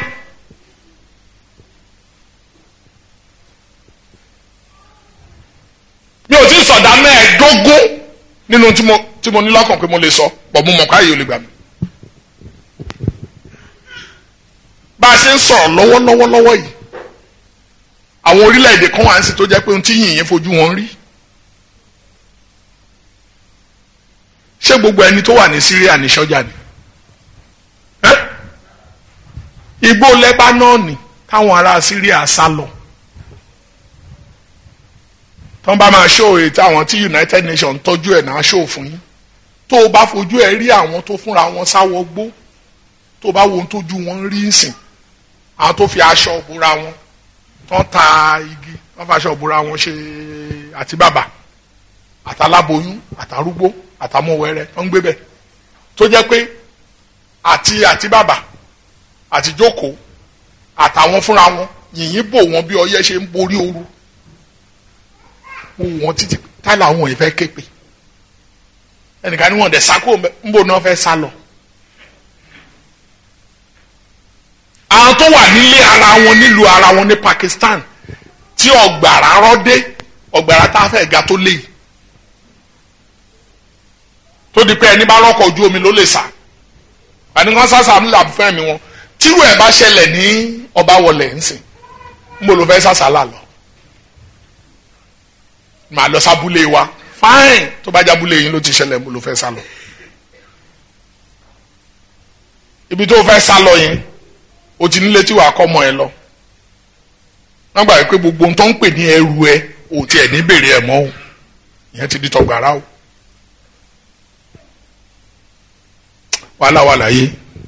mi ò tí ì sọ̀dá mẹ́ẹ̀ẹ́dógún nínú tí mo ní lọ́kàn pé mo lè sọ pọ̀ mo mọ̀ káyé ò lè gbà mí. bá a ṣe ń sọ̀rọ̀ lọ́wọ́lọ́wọ́ yìí àwọn orílẹ̀-èdè kan wà ń sì tó jẹ́ pé ohun tí yìnyín fojú wọn rí. ṣé gbogbo ẹni tó wà ní Syria ní sọ́jà ni? igbó Lẹ́bánọ́ọ̀nì táwọn ará Syria sá lọ. tó ń bá máa ṣó èyí táwọn tí United Nations tọ́jú ẹ̀ náà ṣó fún yín. tó o bá fojú ẹ̀ rí àwọn tó fúnra wọn sáwọ́ gbó tó o bá wo ohun tójú wọn rí nsìn àwọn tó fi aṣọ bora wọn tó ń ta igi tó ń fa aṣọ bora wọn ṣe àti bàbà àtàláboyún àtàrúgbó àtàmọ̀wẹ́rẹ́ tó ń gbé bẹ̀ tó jẹ́ pé àti bàbà àti jókòó àtàwọn fúnra wọn yìnyín bò wọn bí ọyẹ́ ṣe ń borí ooru wọn títí tálà àwọn ìfẹ́ képe ẹnìkan ní wọn dẹ̀ sákò ń bò náà fẹ́ sá lọ. àwọn tó wà nílé ara wọn nílùú ara wọn ní Pakistan tí ọ̀gbàrá rọ́dé ọ̀gbàrá tá a fẹ́ ga tó léyìí tó di pé ẹni bá rọ́kọ̀ ojú omi ló lè sá àní kan sásà ńlá fún ẹ̀mí wọn tírú ẹ̀ bá ṣẹlẹ̀ ní Ọbáwọlé ńsìn mo ló fẹ́ sásà là lọ màá lọ sábúlé wa fáìn tó bá jábúlé yín ló ti ṣẹlẹ̀ mo ló fẹ́ sá lọ ibi tó fẹ́ sá lọ yẹn o ti nílé tí wàá kọ́ ọmọ ẹ lọ wọ́n gbà pé gbogbo ohun tó ń pè ní ẹrù ẹ ò tiẹ̀ ní bèrè ẹ̀ mọ́ o ìyẹn ti di tọ̀gbàrá o wàhálà wà láyé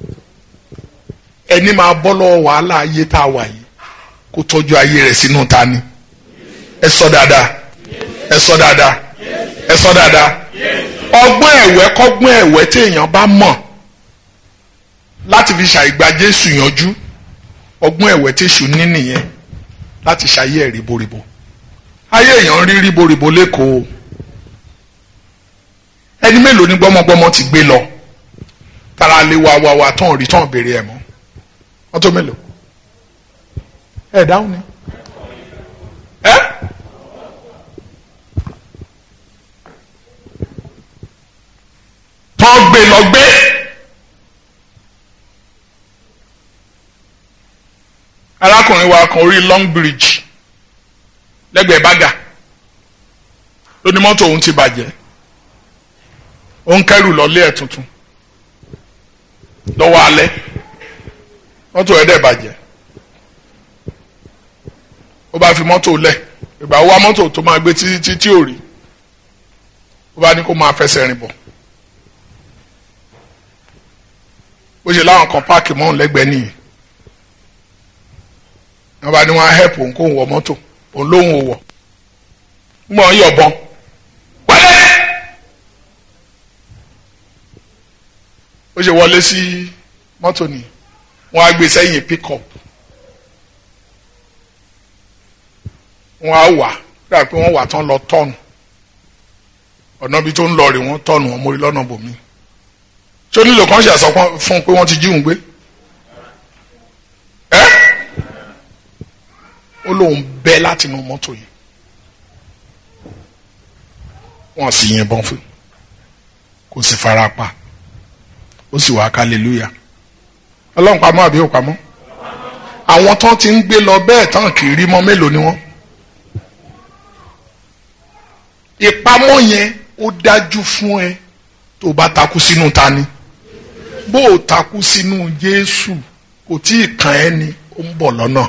ẹni máa bọ́ lọ́wọ́ wàhálà ayé tá a wà yìí kó tọ́jú ayé rẹ̀ sínú ta ni ẹ sọ dáadáa ẹ sọ dáadáa ẹ sọ dáadáa ọgbọ́n ẹ̀wẹ́ kọ́gbọ́n ẹ̀wẹ́ tí èèyàn bá mọ̀ láti fi ṣàìgbà Jésù yanjú ọgbọ́n ẹ̀wẹ́ tí èṣù ní nìyẹn láti ṣàyé ẹ̀ ríboríbo ayé èèyàn rí ríboríbo lẹ́kọ̀ọ́ ẹni mélòó ni gbọ́mọgbọ́mọ ti gbé lọ tara lè wà tán rí tán béèrè ẹ̀ mọ́ wọ́n tó mélòó ẹ̀ dáhùn ni ẹ́ tán gbé lọ gbé arákùnrin wa kan orí Long Bridge lẹ́gbẹ̀ẹ́ Bágà ló ní mọ́tò òun ti bàjẹ́ ó ń kẹ́rù lọ́lé ẹ̀ tuntun lọ́wọ́ alẹ́ mọ́tò ẹ̀ dẹ̀ bàjẹ́ ó bá fi mọ́tò lẹ̀ ìgbà ó wá mọ́tò tó máa gbé títí tí ò rí ó bá ní kó máa fẹsẹ̀ rìn bọ̀ bó ṣe láwọn kan páàkì mọ́ òun lẹ́gbẹ̀ẹ́ nìyí wọ́n bá ní wọ́n á hẹ́pù òun kó wọ mọ́tò òun lóhùn ò wọ̀ mọ̀ ń yọ̀bọ̀n wọlé ó ṣe wọlé sí mọ́tò ni wọ́n á gbé sẹ́yìn pick-up wọ́n á wà dáa pé wọ́n wà tán lọ tọ́nù ọ̀nà bí tó ń lọ rè wọ́n tọ́nù wọn mórí lọ́nà bòmí tí ó nílò kan ṣe àsọ fún pé wọ́n ti jíun gbé ó lóun bẹ́ látinú mọ́tò yìí wọ́n sì yìnbọn fún kò sì fara pa ó sì wá hallelujah ọlọ́run pamọ́ àbí ò pamọ́ àwọn tán ti ń gbé lọ bẹ́ẹ̀ tán kì í rí mọ́ mélòó ni wọ́n ìpamọ́ yẹn ó dájú fún ẹ tó bá takú sínú ta ni bó o takú sínú Jésù kò tí ì kàn ẹ́ ni ó ń bọ̀ lọ́nà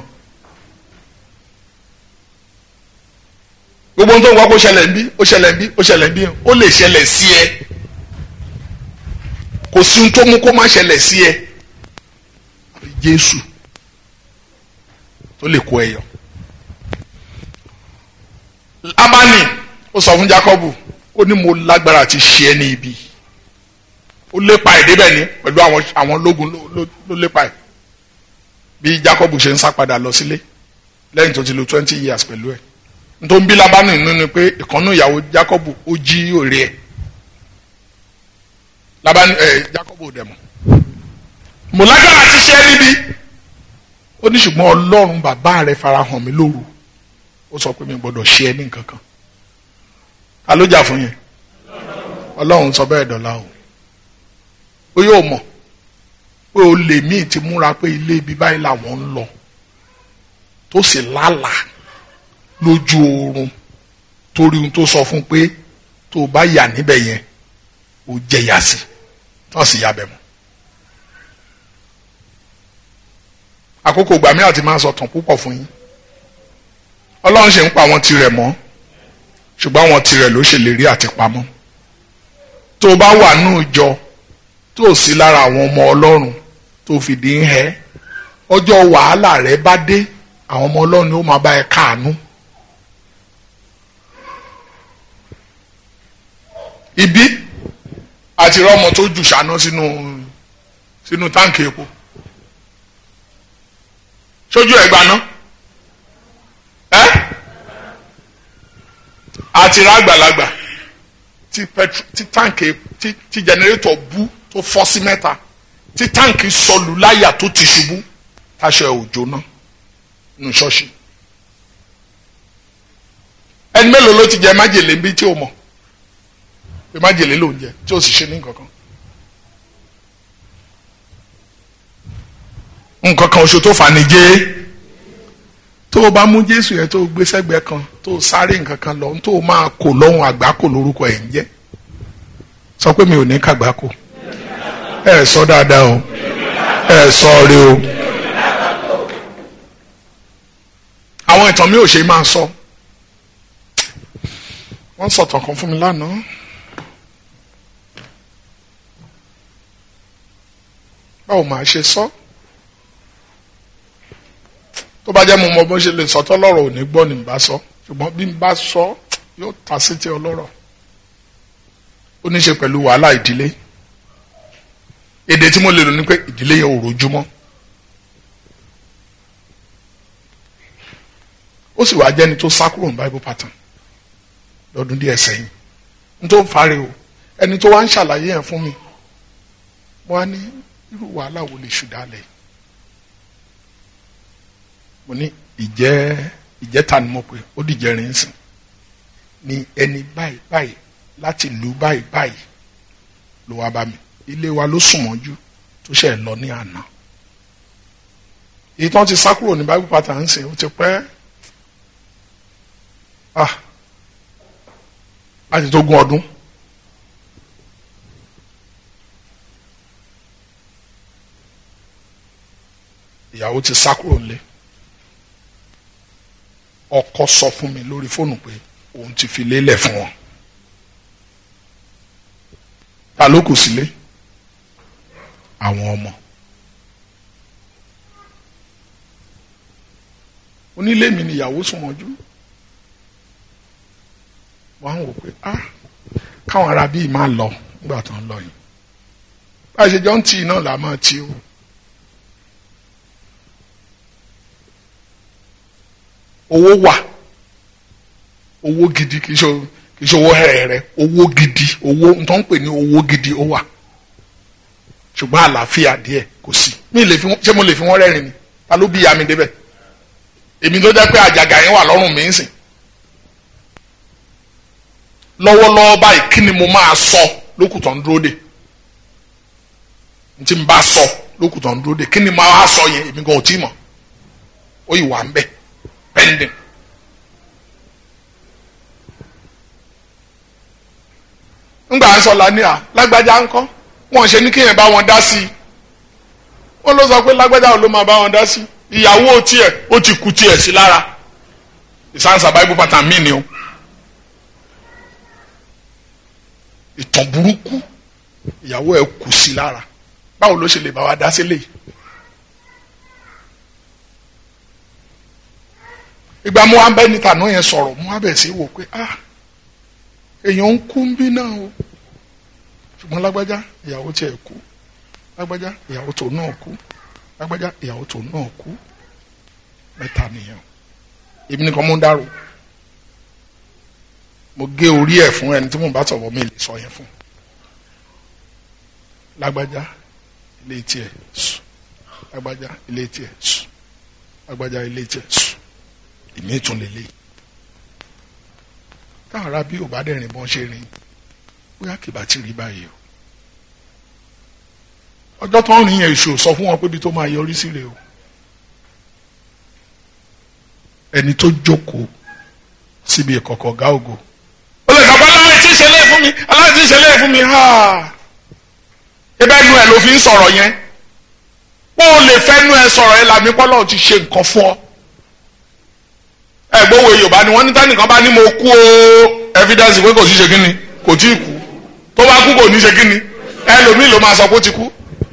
gbogbo ohun tó ń wá kó ṣẹlẹ̀ ń bí ó ṣẹlẹ̀ ń bí ó ṣẹlẹ̀ ń bí ó lè ṣẹlẹ̀ sí ẹ kò sí ohun tó mú kó má ṣẹlẹ̀ sí ẹ Jésù tó lè kó ẹ yọ. Lábánì ó sọ fún Jákọ́bù ó ní mo lágbára àti ṣe ẹ́ ní ibi ó lépa ẹ̀ débẹ̀ ni pẹ̀lú àwọn ológun ló lépa ẹ̀ bí Jákọ́bù ṣe ń sá padà lọ sílé lẹ́yìn tó ti lò 20 years pẹ̀lú ẹ̀ nítorí ń bí Lábánì nínú pé ìkànnù ìyàwó Jákọ́bù ó jí òrè ẹ̀ Lábánì Jákọ́bù ò dẹ̀ mọ̀ mo lágbára àti ṣe ẹ́ níbi ó ní ṣùgbọ́n Ọlọ́run bàbá rẹ̀ farahàn mi lóru ó sọ pé mi gbọ́dọ̀ ṣe ẹ́ ní nǹkan kan ta ló jà fún yẹn Ọlọ́run sọ bẹ́ẹ̀ dọ̀la o. Ó yóò mọ̀ pé olè míì ti múra pé ilé ibi báyìí làwọn ń lọ tó sì lálàá lójú oorun torí ohun tó sọ fún pé tó o bá yà níbẹ̀ yẹn ó jẹ̀yà sí tó sì yà bẹ̀ mọ́. Àkókò ìgbà mi àti máa sọ tàn púpọ̀ fún yín. Ọlọ́run ṣe ń pa àwọn tirẹ̀ mọ́ ṣùgbọ́n àwọn tirẹ̀ ló ṣèlérí àti pamọ́. Tó o bá wà nínú ìjọ tó o sí lára àwọn ọmọ Ọlọ́run tó fìdí ń hẹ́, ọjọ́ wàhálà rẹ bá dé àwọn ọmọ Ọlọ́run ni ó máa bá ẹ káàánú. Ibi àti rọmọ tó jù ṣáná sínú táǹkì epo sójú ẹ̀ gbaná àti rà àgbàlagbà tí táǹkì tí jẹnẹrétọ̀ bú tó fọ́ sí mẹ́ta tí táǹkì sọlù láyà tó ti ṣubú táṣọ ẹ̀ ò jóná nù ṣọ́ọ̀ṣì. Ẹni mélòó ló ti jẹ májèlé bí tí o mọ̀ pé májèlé ló ń jẹ tí o sì ṣe ní nǹkan kan oṣù tó fanijé. Tó o bá mú Jésù yẹn tó o gbé sẹ́gbẹ̀ẹ́ kan tó o sáré nǹkan kan lọ tó o máa kò lọ́hùn àgbákò lórúkọ ẹ̀ ń jẹ́. Sọ pé mi ò ní kàgbákò. Ẹ sọ dáadáa o, ẹ sọ rí o. Àwọn ìtàn mi ò ṣe máa sọ. Wọ́n sọ̀tàn kan fún mi lánàá. Báwo máa ṣe sọ? Tó bá jẹ́ mo mọ bó ṣe lè sọ tọ́lọ́rọ̀ ò ní gbọ́ ni n bá sọ, ṣùgbọ́n bí n bá sọ yóò ta sí ti ọlọ́rọ̀. Ó ní ṣe pẹ̀lú wàhálà ìdílé. Èdè tí mo lè lò ní pé ìdílé yẹn ò rójúmọ́. Ó sì wá jẹ́ni tó sá kúrò ní Bible pattern lọ́dún díẹ̀ sẹ́yìn. N tó ń fari o, ẹni tó wá ń ṣàlàyé yẹn fún mi, mo wá ní irú wàhálà wo lè ṣùdálẹ̀. Mo ní ìjẹta ni mo pè ó dìjẹrin ń sìn ní ẹni báyìí báyìí láti ìlú báyìí báyìí ló wá bá mi. Ilé wa ló sùn mọ́jú tó ṣe lọ ní àná. Èyí tán ti sá kúrò ní Bible pattern ń sìn ó ti pẹ́ láti tó gún ọdún. Ìyàwó ti sá kúrò nílé. Ọkọ sọ fún mi lórí fóònù pé òun ti fi lélẹ̀ fún wọn. Ta ló kù sílé? Àwọn ọmọ. Onílé mi ni ìyàwó sùn mọ́jú. Wọ́n á wò pé káwọn ará bíi máa lọ nígbà tó ń lọ yìí. Bá a ṣe jọ ń tì náà là máa tì o. Owó wà, owó gidi kì í ṣe owó hẹ̀rẹ̀, owó gidi, owó n tó ń pè ní owó gidi ó wà. Ṣùgbọ́n àlàáfíà díẹ̀ kò sí. Ṣé mo lè fi wọ́n rẹ́rìn ni? Ta ló bí ìyá mi débẹ̀? Èmi tó jẹ́ pé àjàgà yẹn wà lọ́rùn mi ń sìn. Lọ́wọ́lọ́wọ́ báyìí kí ni mo máa sọ lókùtọ̀ ń dúró dè? N tí n bá sọ lókùtọ̀ ń dúró dè kí ni máa sọ yẹn èmi gan ò tí mọ̀. Ó yìí wà ń bẹ̀ pending. Ngbà ń sọ lánìí lágbájá ńkọ́ wọ́n ṣe ní kéèyàn bá wọn dá sí i. Wọ́n ló sọ pé lágbájá ò ló máa bá wọn dá sí i. Ìyàwó tiẹ̀ ó ti kú tiẹ̀ sí lára. Ìsáǹsà Bible pattern mí ni o. Ìtàn burúkú ìyàwó ẹ̀ kù sí lára. Báwo ló ṣe lè bá wa dá sílẹ̀ yìí? Ìgbà mo wá ń bẹ́ níta náà yẹn sọ̀rọ̀ mo wá bẹ̀ sí wò pé èèyàn ń kú ń bí náà o. Ṣùgbọ́n lágbájá ìyàwó tiẹ̀ kú. Lágbájá ìyàwó tó náà kú. Lágbájá ìyàwó tó náà kú. Mẹ́ta nìyẹn. Èmi nìkan mo ń dárò. Mo gé orí ẹ̀ fún ẹni tí mo bá sọ̀rọ̀ mi lè sọ yẹn fún. Lágbájá ilé tiẹ̀ sùn. Lágbájá ilé tiẹ̀ sùn. Lágbájá ilé tiẹ̀ sùn. Ìmí tún lélẹ̀. Táwọn ará bí ò bá dẹ̀rìn bọ́n ṣe rìn bóyá kì bá ti rí báyìí o ọjọ́ tó ń rìn yẹn èṣù sọ fún wọn pé ibi tó máa yọrí sí rèé o ẹni tó jókòó síbi ìkọ̀kọ̀ ọ̀gá ògo ó lè gbàgbọ́ aláwọ̀ tí ń ṣe léè fún mi aláwọ̀ tí ń ṣe léè fún mi ebe ẹnu ẹ ló fi ń sọ̀rọ̀ yẹn ó lè fẹ́nu ẹ sọ̀rọ̀ ẹ làmí pọ́lọ́ ti ṣe nǹkan fún ọ ẹgbówó Yorùbá ni wọ́n ní tẹ́nìkan bá ní mo kú o evidence pé kò sí ṣe kíni kò tí ì kú tó bá kú kò ní ṣe kíni ẹlòmíì ló máa sọ pé ó ti kú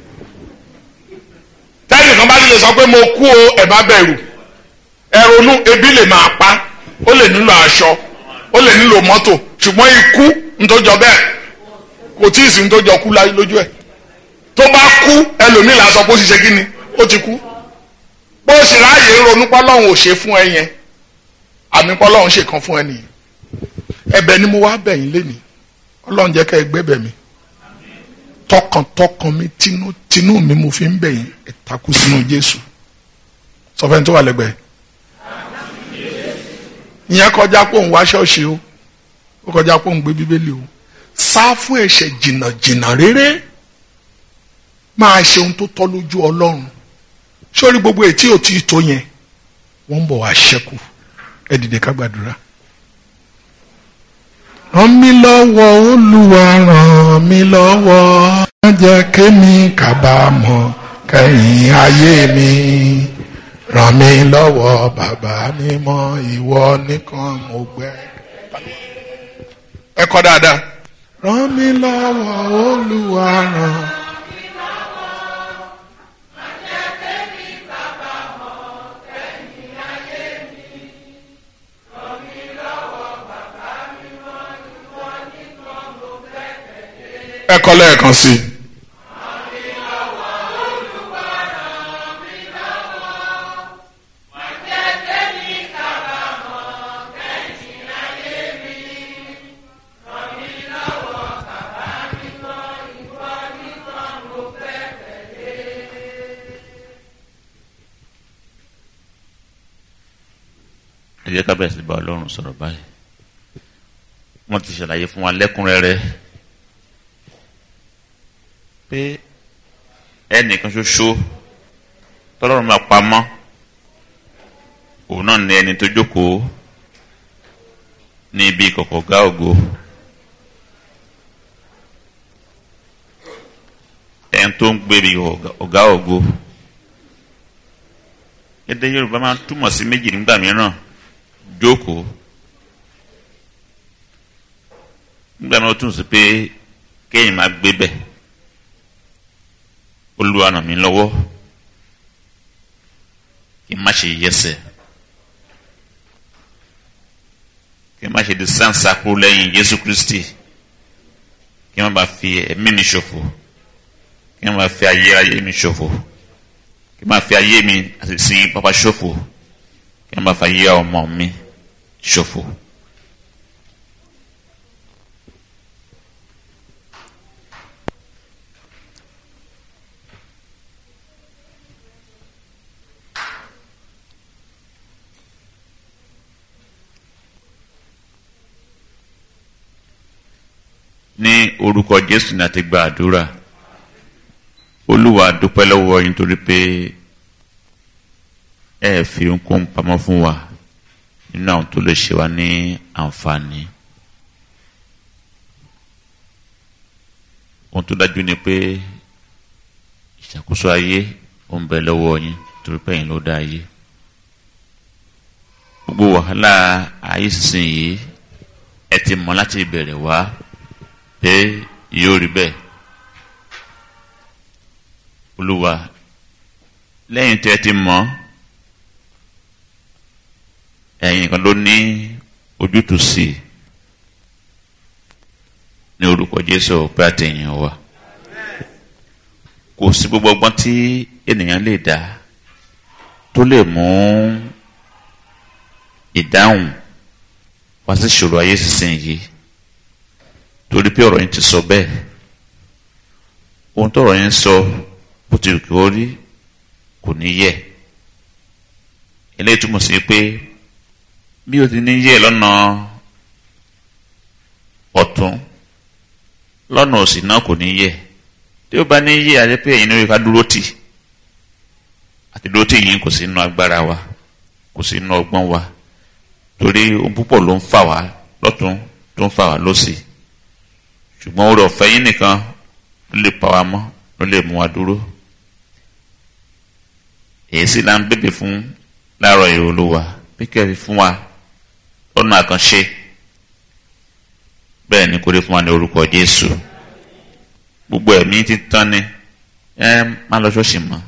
tẹ́nìkan bá lè sọ pé mo kú o ẹ má bẹ̀rù ẹ ronú ebi lè máa pa ó lè nílò aṣọ ó lè nílò mọ́tò ṣùgbọ́n ikú ntọ́jọ bẹ́ẹ̀ kò tí ì sí ntọ́jọ kú láyé lójú ẹ̀ tó bá kú ẹlòmíì là sọ pé ó ti ṣe kíni ó ti kú bó o sì ráàyè ronú pọ́lọ́hún ò ṣe fún ẹ yẹn àmì pọ́lọ́hún ṣe kan fún ẹ nìyẹn ẹ̀bẹ̀ ni mo wá bẹ̀ yín lénìí Ọlọ́run jẹ́ ká ẹ gbẹ́bẹ̀ mi tọkàntọkàn mi tinú mi mo fi ń bẹ̀ yín ẹ takú sínú Jésù sọfẹ́ni tó wà lẹ́gbẹ̀ẹ́ ìyẹn kọjá pé òun wá ṣọ́ọ̀ṣì o ó kọjá pé òun gbé bíbélì o sá fún ẹ̀ṣẹ̀ jìnnàjìnnà rere máa ṣe ohun tó tọ́ lójú Ọlọ́run sórí gbogbo ètí ò tí ì tó yẹn wọ́n ń bọ̀ wá ṣẹ́kù ẹ dìde ká gbàdúrà. ràn mí lọ́wọ́ Olúwa ràn mí lọ́wọ́ má jẹ́ kémi kábàámọ̀ kẹ́yìn ayé mi ràn mí lọ́wọ́ bàbá mímọ́ ìwọ nìkan mo gbẹ́. ẹ kọ́ dáadáa. ràn mí lọ́wọ́ Olúwa ràn. ẹ kọ́ lẹ́ẹ̀kan sí i. ẹ jẹ́ ká bẹ̀rẹ̀ sí bá Ọlọ́run sọ̀rọ̀ báyìí wọ́n ti ṣàlàyé fún wa lẹ́kùnrẹ́rẹ́ pé ẹnìkan ṣoṣo tọ́lọ́run máa pamọ́ òun náà ní ẹni tó jókòó ní ibi ìkọ̀kọ̀ ọ̀gá ògo ẹni tó ń gbé ibi ọ̀gá ògo èdè Yorùbá máa ń túmọ̀ sí méjì nígbà mìíràn jókòó nígbà mìíràn ó tún sí pé kéèyàn máa gbé bẹ̀ Olúwa ràn mí lọ́wọ́ kí n má ṣe yẹsẹ̀ kí n má ṣe di sáǹsàkó lẹ́yìn Jésù Kristi kí n má bàa fi ẹ̀mí mi ṣòfò kí n má bàa fi ayé mi ṣòfò kí n má fi ayé mi àti sin pápá ṣòfò kí n má fi ayé ọmọ mi ṣòfò. ní orúkọ Jésù ní a ti gba àdúrà Olúwa dúpẹ́ lọ́wọ́ yín torí pé ẹ fi ohunkóhun pamọ́ fún wa nínú àwọn tó lè ṣe wá ní àǹfààní. ohun tó dájú ni pé ìṣàkóso ayé ó ń bẹ lọ́wọ́ yín torí pé ẹ̀yin ló dá ayé. gbogbo wàhálà ayé sísìn yìí ẹ ti mọ̀ láti ìbẹ̀rẹ̀ wá pé yóò rí bẹ́ẹ̀. Olúwa lẹ́yìn tí ẹ ti mọ̀ ẹ̀yin kan ló ní ojútùú sí ní orúkọ Jésù pé àtẹ̀yìn wa kò sí gbogbo ọgbọ́n tí ènìyàn lè dá tó lè mú ìdáhùn wá sí ìṣòro ayé sísìn yìí torí pé ọ̀rọ̀ yín ti sọ bẹ́ẹ̀ ohun tó ọ̀rọ̀ yín sọ bó ti kí ó rí kò ní yẹ̀ eléyìí túmọ̀ sí pé bí o ti ní yẹ̀ lọ́nà ọ̀tún lọ́nà òsì náà kò ní yẹ tí ó bá ní yẹ àti pé ẹ̀yin ní ká dúró tì àti dúró tì yín kò sí inú agbára wa kò sí inú ọgbọ́n wa torí ohun púpọ̀ ló ń fà wá lọ́tún tó ń fà wá lósì ṣùgbọ́n oore ọ̀fẹ́ yín nìkan ló lè pa wá mọ́ ló lè mú wa dúró èyí sì là ń bèbè fún láàárọ̀ èrò Olúwa bí kẹ́rì fún wa lọ́nà àkànṣe bẹ́ẹ̀ ni kò rí fún wa ní orúkọ Jésù gbogbo ẹ̀mí ti tán ni má lọ ṣọ́ọ̀ṣì mọ́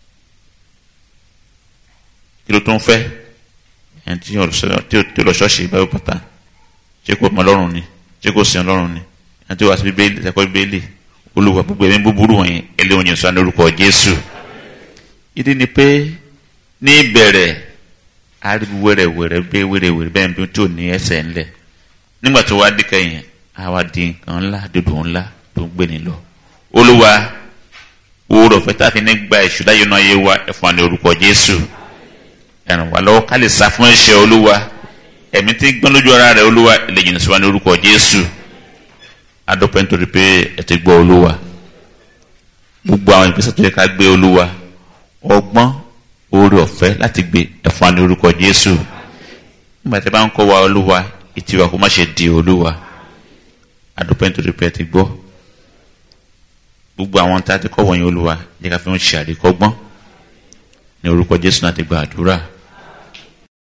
kí ló tó ń fẹ́ ẹni tí ó lọ ṣọ́ọ̀ṣì báyọ̀ pátá ṣé kò mọ Ọlọ́run ni ṣé kò sìn Ọlọ́run ni ẹni tí ó wá sí Bíbélì ẹ̀kọ́ Bíbélì Olúwa gbogbo ẹ̀mí búburú wọ̀nyí ẹlẹ́wọ̀n yẹn sọ ní orúkọ Jésù ìdí ni pé ní ìbẹ̀rẹ̀ ariwo wẹ̀rẹ̀wẹ̀rẹ̀ bẹ́ẹ̀ wẹ̀rẹ̀wẹ̀rẹ̀ bẹ́ẹ̀ bí tó ní ẹsẹ̀ ńlẹ̀ nígbà tó wá dé kẹ́yìn àwa di nǹkan ńlá dòdò ńlá tó ń gbé ni lọ Olúwa òwúrọ̀ fẹ́ tá a fi ní gba èṣù láyé náà yé wa ẹ̀fọn àní orúkọ Jésù ẹ̀ràn wá lọ́wọ́ ká lè sá fún ẹ̀ṣẹ̀ Olúwa ẹ̀mí tí gbọ́n lójú ara rẹ̀ Olúwa lè jìnnà sí wa ní orúkọ Jésù adọ́pẹ́ nítorí pé ẹ ti gbọ́ Olúwa gbogbo àwọn ìgbésẹ̀ tó yẹ ká gbé Olúwa ọgbọ́n oore ọ̀fẹ́ láti gbé ẹ̀fọn àní orúkọ Jésù nígbà tí a bá ń kọ́ wa Olúwa ìtìwà kó má ṣe di Olúwa adọ́pẹ́ nítorí pé ẹ ti gbọ́ gbogbo àwọn tá a ti kọ́ wọ̀nyí Olúwa jẹ́ ká fi ń ṣe àríkọ́gbọ́n ní orúkọ Jésù náà ti gba àdúrà.